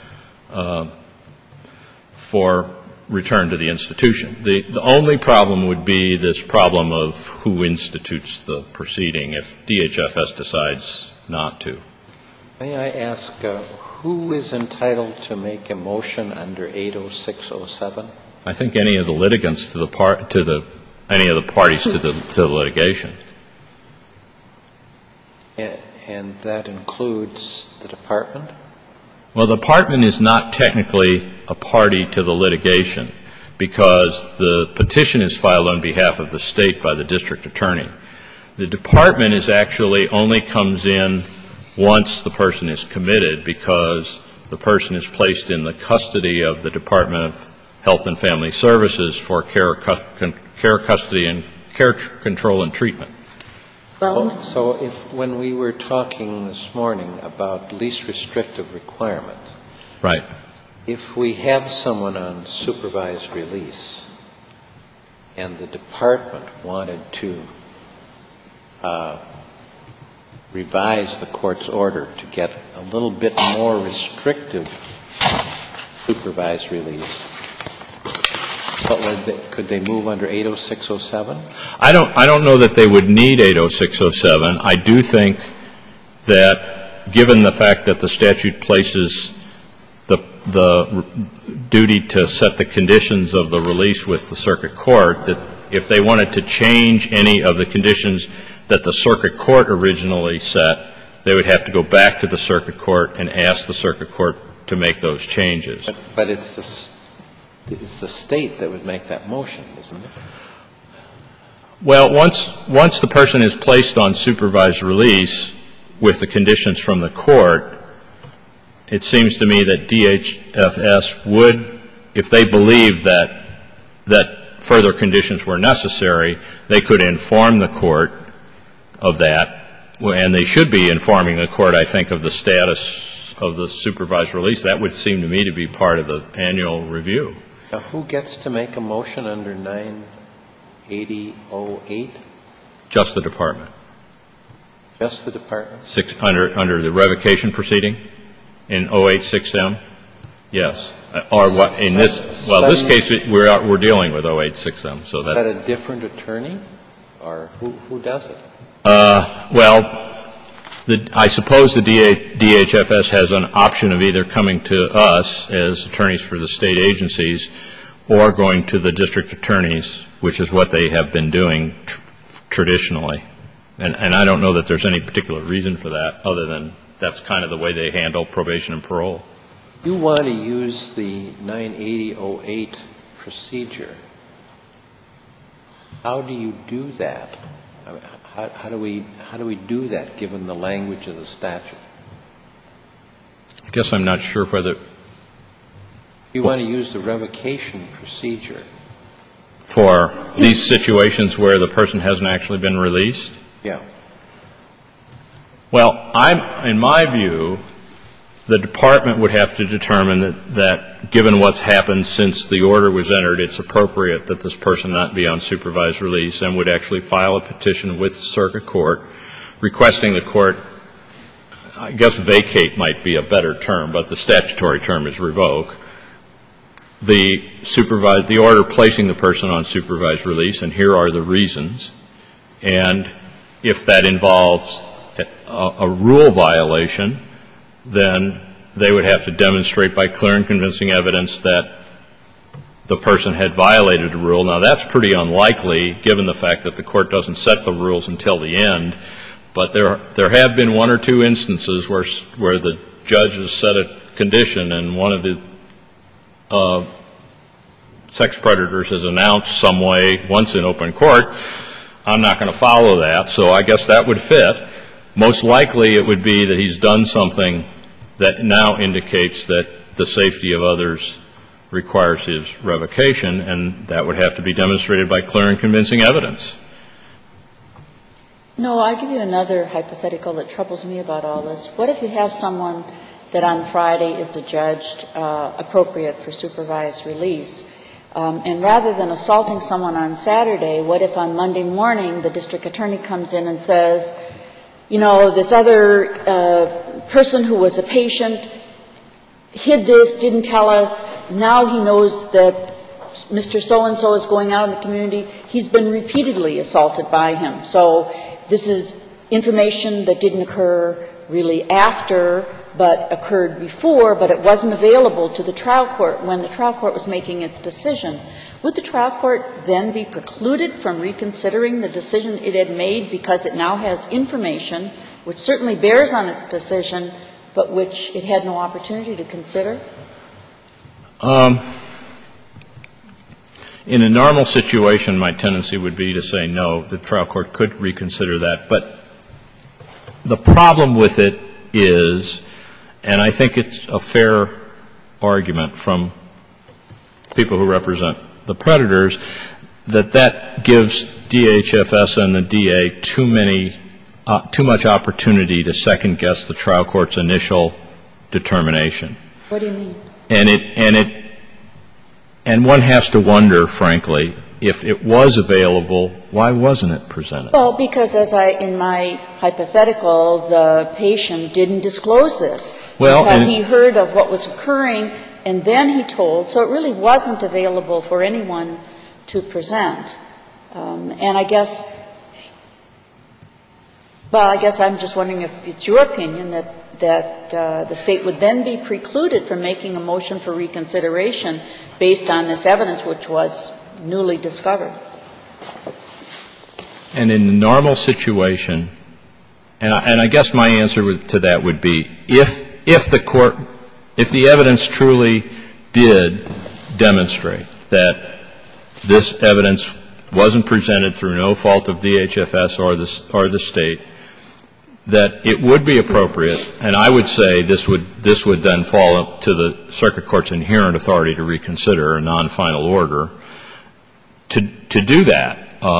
return to the institution. The only problem would be this problem of who institutes the proceeding if DHFS decides not to. May I ask, who is entitled to make a motion under 80607? I think any of the litigants any of the parties to the litigation. And that includes the department? Well, the department is not technically a party to the litigation because the petition is filed on behalf of the state by the district attorney. The department is actually only comes in once the person is committed because the person is placed in the custody of the Department of Health and Family Services for care, custody, and care control and treatment. So when we were talking this morning about least restrictive requirements, right? If we have someone on supervised release and the department wanted to revise the court's order to get a little bit more restrictive supervised release, could they move under 80607? I don't know that they would need 80607. I do think that given the fact that the statute places the duty to set the conditions of the release with the circuit court, that if they wanted to change any of the conditions that the circuit court originally set, they would have to go back to the circuit court and ask the circuit court to make those changes. But it's the state that would make that motion, isn't it? Well, once the person is placed on supervised release with the conditions from the court, it seems to me that DHFS would, if they believe that further conditions were necessary, they could inform the court of that, and they should be informing the court, I think, of the status of the supervised release. That would seem to me to be part of the annual review. Now, who gets to make a motion under 98008? Just the department. Just the department? Under the revocation proceeding in 086M? Yes. Or what in this case we're dealing with 086M, so that's. Is that a different attorney, or who does it? I suppose the DHFS has an option of either coming to us as attorneys for the state agencies or going to the district attorneys, which is what they have been doing traditionally. And I don't know that there's any particular reason for that other than that's kind of the way they handle probation and parole. You want to use the 98008 procedure. How do you do that? How do we do that given the language of the statute? I guess I'm not sure whether. You want to use the revocation procedure. For these situations where the person hasn't actually been released? Yeah. Well, in my view, the department would have to determine that given what's happened since the order was entered, it's appropriate that this person not be on supervised release and would actually file a petition with the circuit court requesting the court, I guess vacate might be a better term, but the statutory term is revoke, the order placing the person on supervised release, and here are the reasons. And if that involves a rule violation, then they would have to demonstrate by clear and convincing evidence that the person had violated a rule. Now, that's pretty unlikely given the fact that the court doesn't set the rules until the end, but there have been one or two instances where the judge has set a condition and one of the sex predators has announced some way once in open court, I'm not going to follow that, so I guess that would fit. Most likely it would be that he's done something that now indicates that the safety of others requires his revocation, and that would have to be demonstrated by clear and convincing evidence. No, I'll give you another hypothetical that troubles me about all this. What if you have someone that on Friday is adjudged appropriate for supervised release, and rather than assaulting someone on Saturday, what if on Monday morning the district attorney comes in and says, you know, this other person who was a patient hid this, didn't tell us, now he knows that Mr. So-and-so is going out in the community, he's been repeatedly assaulted by him. So this is information that didn't occur really after, but occurred before, but it wasn't available to the trial court when the trial court was making its decision. Would the trial court then be precluded from reconsidering the decision it had made because it now has information which certainly bears on its decision, but which it had no opportunity to consider? In a normal situation, my tendency would be to say no, the trial court could reconsider that. But the problem with it is, and I think it's a fair argument from people who represent the predators, that gives DHFS and the DA too much opportunity to second-guess the trial court's initial determination. What do you mean? And one has to wonder, frankly, if it was available, why wasn't it presented? Well, because in my hypothetical, the patient didn't disclose this. Until he heard of what was occurring, and then he told, so it really wasn't available for anyone to present. And I guess I'm just wondering if it's your opinion that the State would then be precluded from making a motion for reconsideration based on this evidence which was newly discovered. And in the normal situation, and I guess my answer to that would be, if the evidence truly did demonstrate that this evidence wasn't presented through no fault of DHFS or the State, that it would be appropriate, and I would say this would then fall up to the circuit court's inherent authority to reconsider a non-final order, to do that.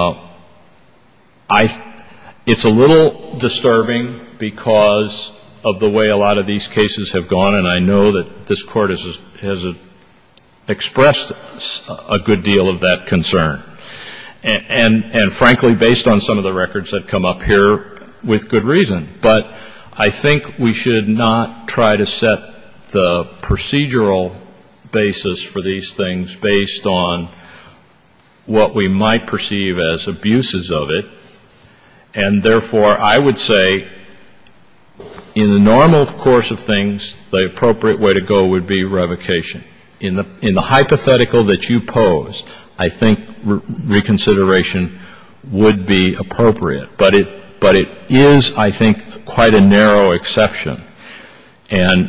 It's a little disturbing because of the way a lot of these cases have gone, and I know that this Court has expressed a good deal of that concern. And frankly, based on some of the records that come up here, with good reason. But I think we should not try to set the procedural basis for these things based on what we might perceive as abuses of it. And therefore, I would say, in the normal course of things, the appropriate way to go would be revocation. In the hypothetical that you pose, I think reconsideration would be appropriate. But it is, I think, quite a narrow exception. And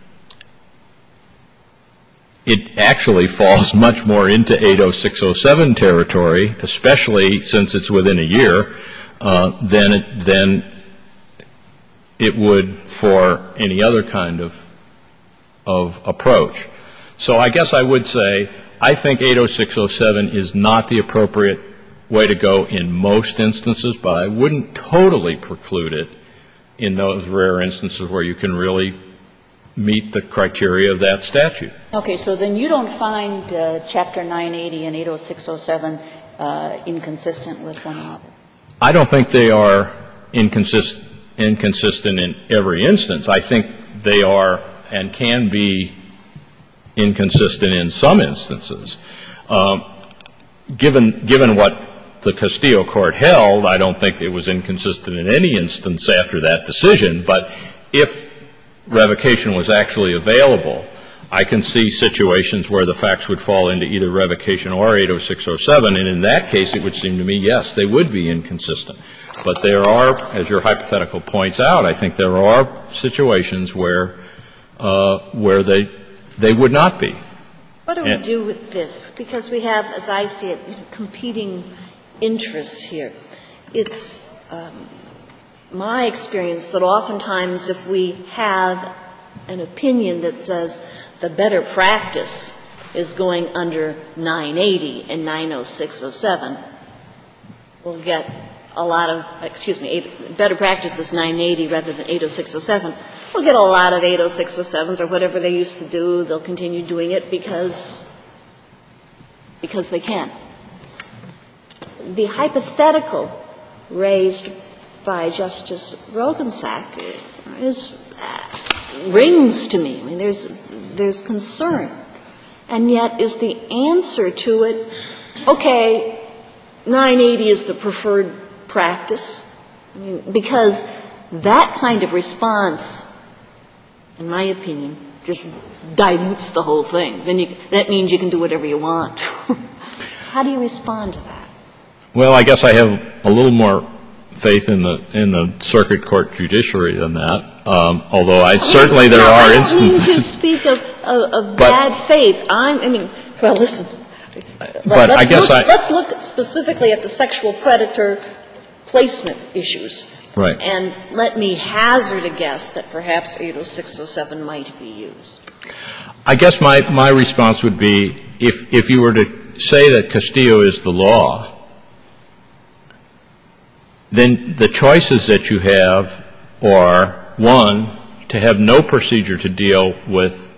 it actually falls much more into 80607 territory, especially since it's within a year, than it would for any other kind of approach. So I guess I would say I think 80607 is not the appropriate way to go in most instances, but I wouldn't totally preclude it in those rare instances where you can really meet the criteria of that statute. Okay, so then you don't find Chapter 980 and 80607 inconsistent with one another? I don't think they are inconsistent in every instance. I think they are and can be inconsistent in some instances. Given what the Castillo court held, I don't think it was inconsistent in any instance after that decision. But if revocation was actually available, I can see situations where the facts would fall into either revocation or 80607. And in that case, it would seem to me, yes, they would be inconsistent. But there are, as your hypothetical points out, I think there are situations where they would not be. What do we do with this? Because we have, as I see it, competing interests here. It's my experience that oftentimes if we have an opinion that says the better practice is going under 980 and 90607, we'll get a lot of, better practice is 980 rather than 80607. We'll get a lot of 80607s or whatever they used to do. They'll continue doing it because they can. The hypothetical raised by Justice Roggensack rings to me. I mean, there's concern. And yet is the answer to it, okay, 980 is the preferred practice? I mean, because that kind of response, in my opinion, just dilutes the whole thing. Then that means you can do whatever you want. How do you respond to that? Well, I guess I have a little more faith in the circuit court judiciary than that. Although certainly there are instances. I don't mean to speak of bad faith. Well, listen. But I guess let's look specifically at the sexual predator placement issues. Right. And let me hazard a guess that perhaps 80607 might be used. I guess my response would be if you were to say that Castillo is the law, then the choices that you have are, one, to have no procedure to deal with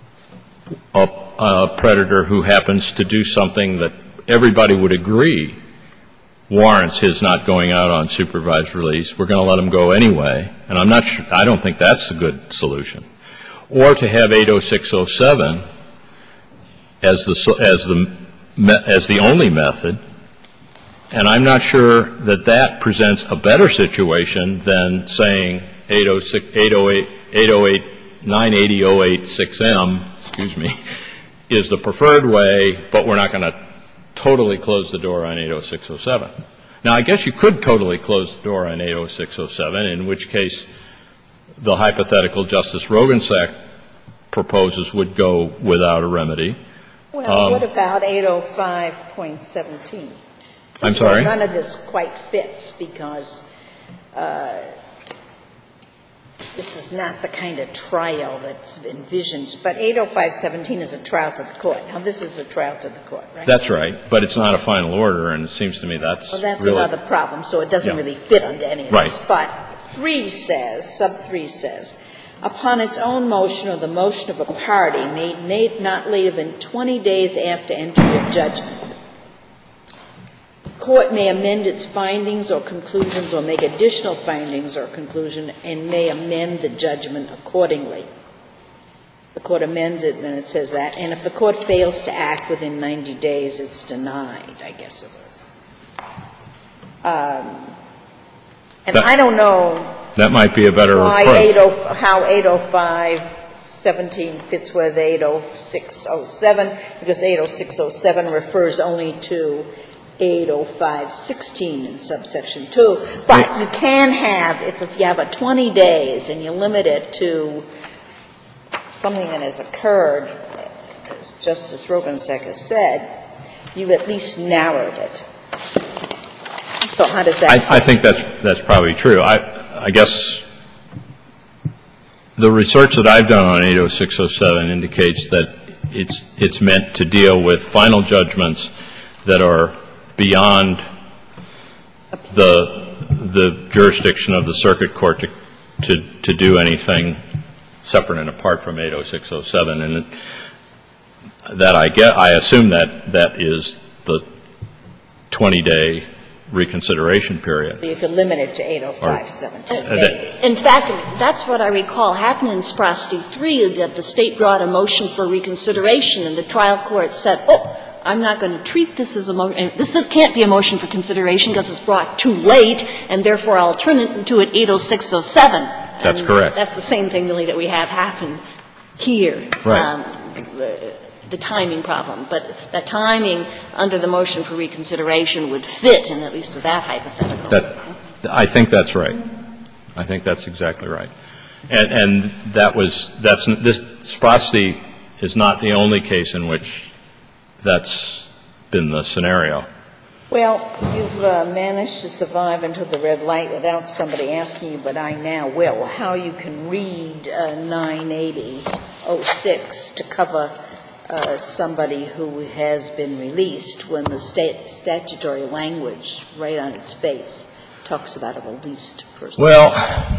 a predator who happens to do something that everybody would agree warrants his not going out on supervised release. We're going to let him go anyway. And I don't think that's a good solution. Or to have 80607 as the only method. And I'm not sure that presents a better situation than saying 980-08-6M, is the preferred way, but we're not going to totally close the door on 80607. Now, I guess you could totally close the door on 80607, in which case the hypothetical Justice Roggensack proposes would go without a remedy. Well, what about 805.17? I'm sorry? None of this quite fits because this is not the kind of trial that's envisioned. But 805.17 is a trial to the court. Now, this is a trial to the court, right? That's right. But it's not a final order, and it seems to me that's another problem. So it doesn't really fit under any of this. Right. But sub 3 says, upon its own motion or the motion of a party made not later than 20 days after entry of judgment, the court may amend its findings or conclusions or make additional findings or conclusion and may amend the judgment accordingly. The court amends it, then it says that. And if the court fails to act within 90 days, it's denied, I guess it is. And I don't know. That might be a better approach. How 805.17 fits with 80607, because 80607 refers only to 805.16 in subsection 2. But you can have, if you have a 20 days and you limit it to something that has occurred, as Justice Roggensack has said, you've at least narrowed it. So how does that I think that's probably true. I guess the research that I've done on 80607 indicates that it's meant to deal with final judgments that are beyond the jurisdiction of the circuit court to do anything separate and apart from 80607. And that I assume that is the 20-day reconsideration period. You could limit it to 805.17. In fact, that's what I recall happened in Sprosty 3, that the State brought a motion for reconsideration, and the trial court said, I'm not going to treat this as a motion. This can't be a motion for consideration because it's brought too late, and therefore I'll turn it into an 80607. That's correct. That's the same thing, really, that we have happen here. Right. The timing problem. But that timing under the motion for reconsideration would fit in at least to that hypothetical. I think that's right. I think that's exactly right. And this Sprosty is not the only case in which that's been the scenario. Well, you've managed to survive until the red light without somebody asking you, but I now will, how you can read 980-06 to cover somebody who has been released when the statutory language right on its face talks about a released person. Well,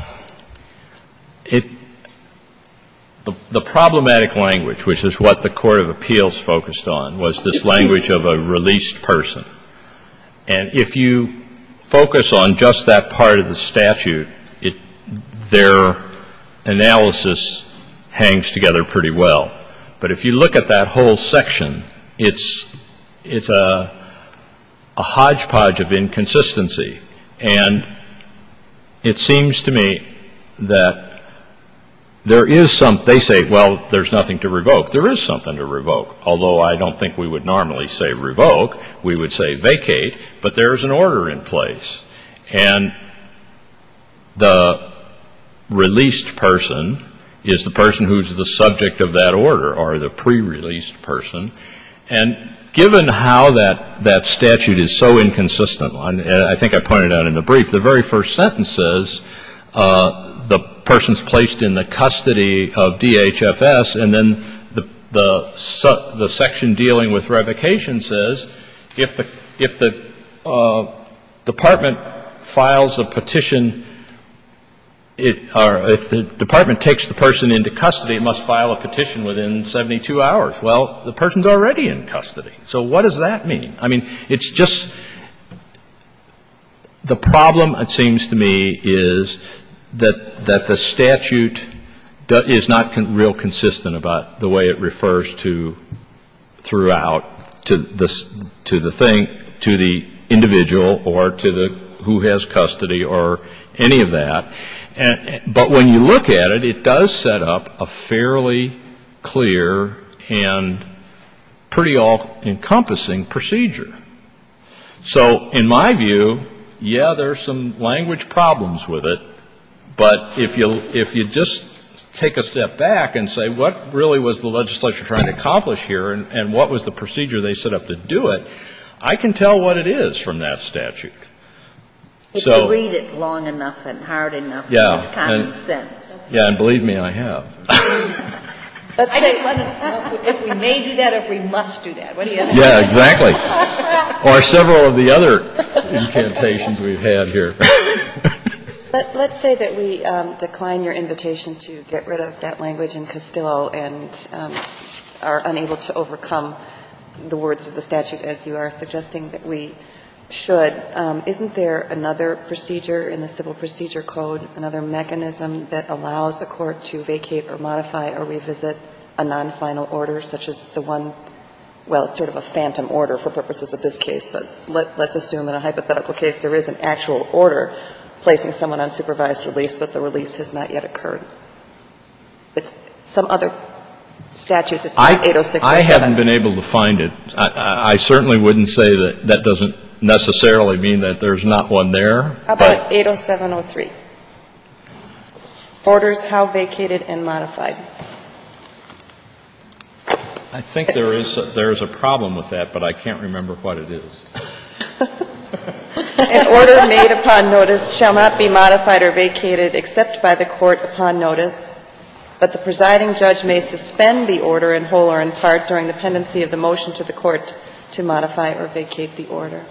the problematic language, which is what the Court of Appeals focused on, was this language of a released person. And if you focus on just that part of the statute, their analysis hangs together pretty well. But if you look at that whole section, it's a hodgepodge of inconsistency. And it seems to me that there is they say, well, there's nothing to revoke. There is something to revoke, although I don't think we would normally say revoke. We would say vacate, but there's an order in place. And the released person is the person who's the subject of that order, or the pre-released person. And given how that statute is so inconsistent, I think I pointed out in the brief, the very first sentence says the person's placed in the custody of DHFS, and then the section dealing with revocation says if the department files a petition, or if the department takes the person into custody, it must file a petition within 72 hours. Well, the person's already in custody. So what does that mean? I mean, it's just the problem, it seems to me, is that the statute is not real consistent about the way it refers to throughout to the individual or to the who has custody or any of that. But when you look at it, it does set up a fairly clear and pretty all-encompassing procedure. So in my view, yeah, there's some language problems with it, but if you just take a step back and say what really was the legislature trying to accomplish here and what was the procedure they set up to do it, I can tell what it is from that statute. If you read it long enough and hard enough with common sense. Yeah, and believe me, I have. I just want to know if we may do that or if we must do that. What do you think? Yeah, exactly. Or several of the other incantations we've had here. Let's say that we decline your invitation to get rid of that language in Castillo and are unable to overcome the words of the statute as you are suggesting that we should. Isn't there another procedure in the Civil Procedure Code, another mechanism that allows a court to vacate or modify or revisit a non-final order, such as the one, well, it's sort of a phantom order for purposes of this case, but let's assume in a hypothetical case there is an actual order placing someone on supervised release, but the release has not yet occurred. It's some other statute that's not 806 or 7. I haven't been able to find it. I certainly wouldn't say that doesn't necessarily mean that there's not one there. How about 80703? Orders how vacated and modified. I think there is a problem with that, but I can't remember what it is. An order made upon notice shall not be modified or vacated except by the court upon notice, but the presiding judge may suspend the order in whole or in part during the pendency of the motion to the court to modify or vacate the order.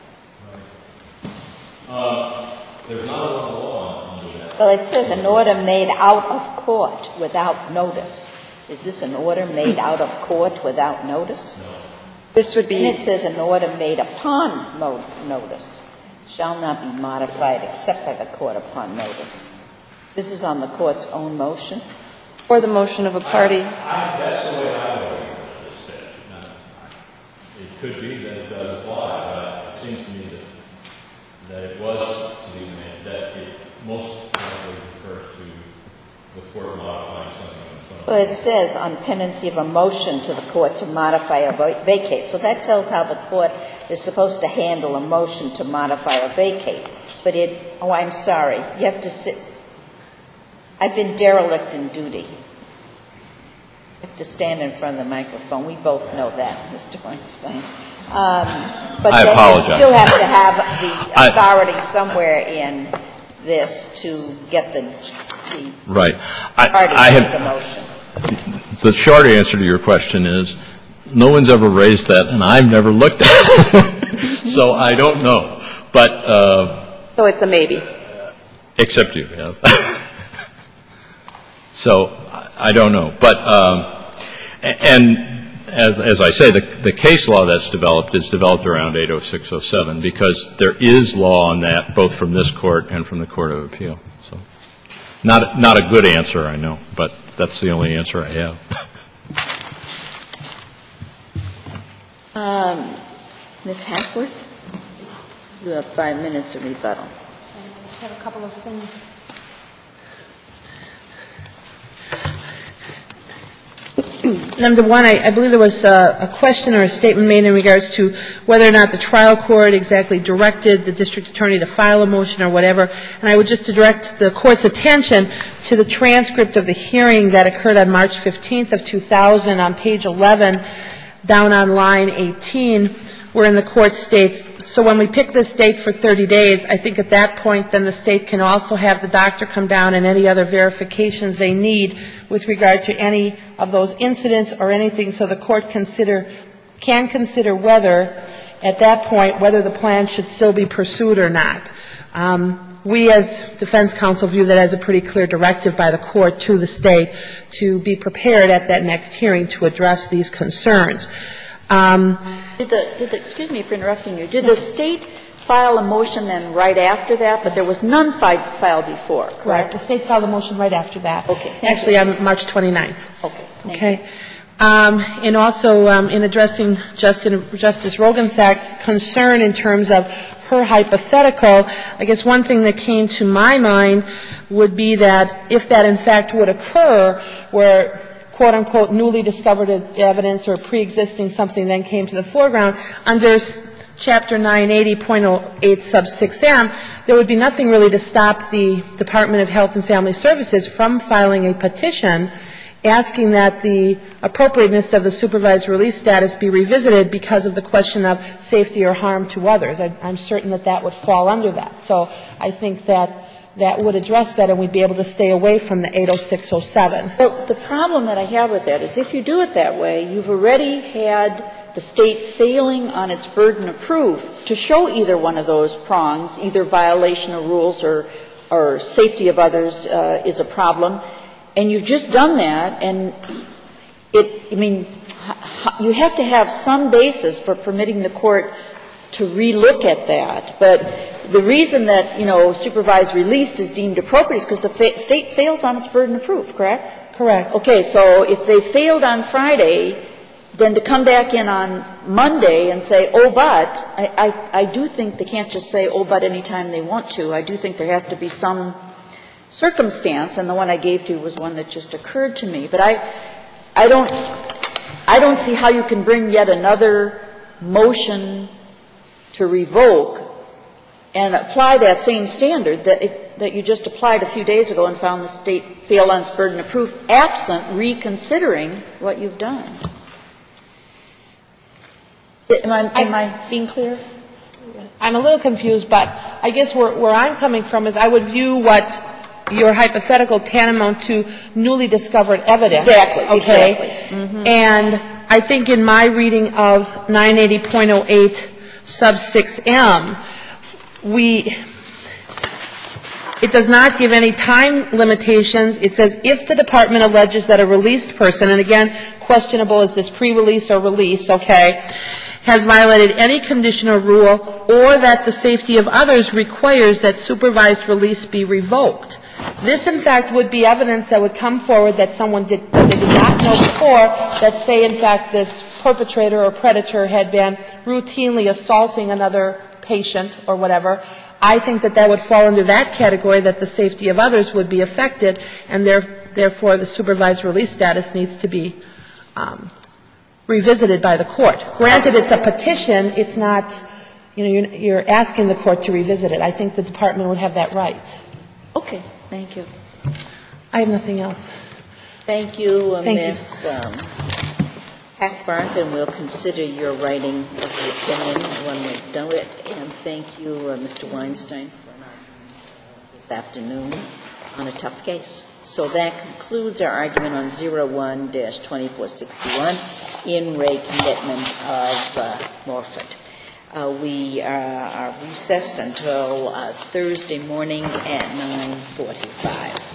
There's not a law under that. Well, it says an order made out of court without notice. Is this an order made out of court without notice? No. This would be... And it says an order made upon notice shall not be modified except by the court upon notice. This is on the court's own motion? Or the motion of a party. That's the way I would read this statute. It could be that it does apply, but it seems to me that it was to be made, that it most likely refers to the court modifying something. Well, it says on pendency of a motion to the court to modify or vacate. So that tells how the court is supposed to handle a motion to modify or vacate. But I'm sorry, you have to sit. I've been derelict in duty. have to stand in front of the microphone. We both know that, Mr. Weinstein. But I apologize. You still have to have the authority somewhere in this to get the right. party to make the motion. The short answer to your question is no one's ever raised that, and I've never looked at it. So I don't know. But So it's a maybe. Except you, yeah. So I don't know. But and as I say, the case law that's developed is developed around 80607 because there is law on that both from this court and from the Court of Appeal. So not a good answer, I know, but that's the only answer I have. Ms. Hackworth, you have 5 minutes of rebuttal. I have a couple of things. Number one, I believe there was a question or a statement made in regards to whether or not the trial court exactly directed the district attorney to file a motion or whatever. And I would just direct the court's attention to the transcript of the hearing that occurred on March 15th of 2000 on page 11, down on line 18, wherein the court states, so when we pick this date for 30 days, I think at that point then the state can also have the doctor come down and any other verifications they need with regard to any of those incidents or anything, so the court can consider whether, at that point, whether the plan should still be pursued or not. We as defense counsel view that as a pretty clear directive by the court to the state to be prepared at that next hearing to address these concerns. Excuse me for interrupting you. Did the state file a motion then right after that, but there was none filed before, correct? Right. The state filed a motion right after that. Okay. Actually, on March 29th. Okay. Okay. And also in addressing Justice Roggensack's concern in terms of her hypothetical, I guess one thing that came to my mind would be that if that in fact would occur where quote-unquote newly discovered evidence or pre-existing something then came to the foreground, under Chapter 980.08 sub 6M, there would be nothing really to stop the Department of Health and Family Services from filing a petition asking that the appropriateness of the supervised release status be revisited because of the question of safety or harm to others. I'm certain that that would fall under that. So I think that would address that and we'd be able to stay away from the 80607. Well, the problem that I have with that is if you do it that way, you've already had the state failing on its burden of proof to show either one of those prongs, either violation of rules or safety of others is a problem. And you've just done that, and you have to have some basis for permitting the court to relook at that. But the reason that, supervised release is deemed appropriate is because the state fails on its burden of proof, correct? Correct. Okay, so if they failed on Friday, then to come back in on Monday and say, oh, but, I do think they can't just say, oh, but anytime they want to. I do think there has to be some circumstance, and the one I gave to you was one that just occurred to me. But I don't see how you can bring yet another motion to revoke and apply that same standard that you just applied a few days ago and found the state failed on its burden of proof, absent reconsidering what you've done. Am I being clear? I'm a little confused, but I guess where I'm coming from is I would view what your hypothetical tantamount to newly discovered evidence. Exactly. Okay? Exactly. Mm-hmm. And I think in my reading of 980.08 sub 6M, it does not give any time limitations. It says if the department alleges that a released person, and again, questionable is this pre-release or release, okay, has violated any condition or rule or that the safety of others requires that supervised release be revoked. This, in fact, would be evidence that would come forward that someone that they did not know before, that say, in fact, this perpetrator or predator had been routinely assaulting another patient or whatever. I think that would fall under that category, that the safety of others would be affected, and therefore the supervised release status needs to be revisited by the court. Granted, it's a petition. It's not, you're asking the court to revisit it. I think the department would have that right. Okay. Thank you. I have nothing else. Thank you, Thank you. Ms. Hackbarth, and we'll consider your writing of the opinion when we've done it. And thank you, Mr. Weinstein, for an argument this afternoon on a tough case. So that concludes our argument on 01-2461, in re commitment of Morford. We are recessed until Thursday morning at 9:45.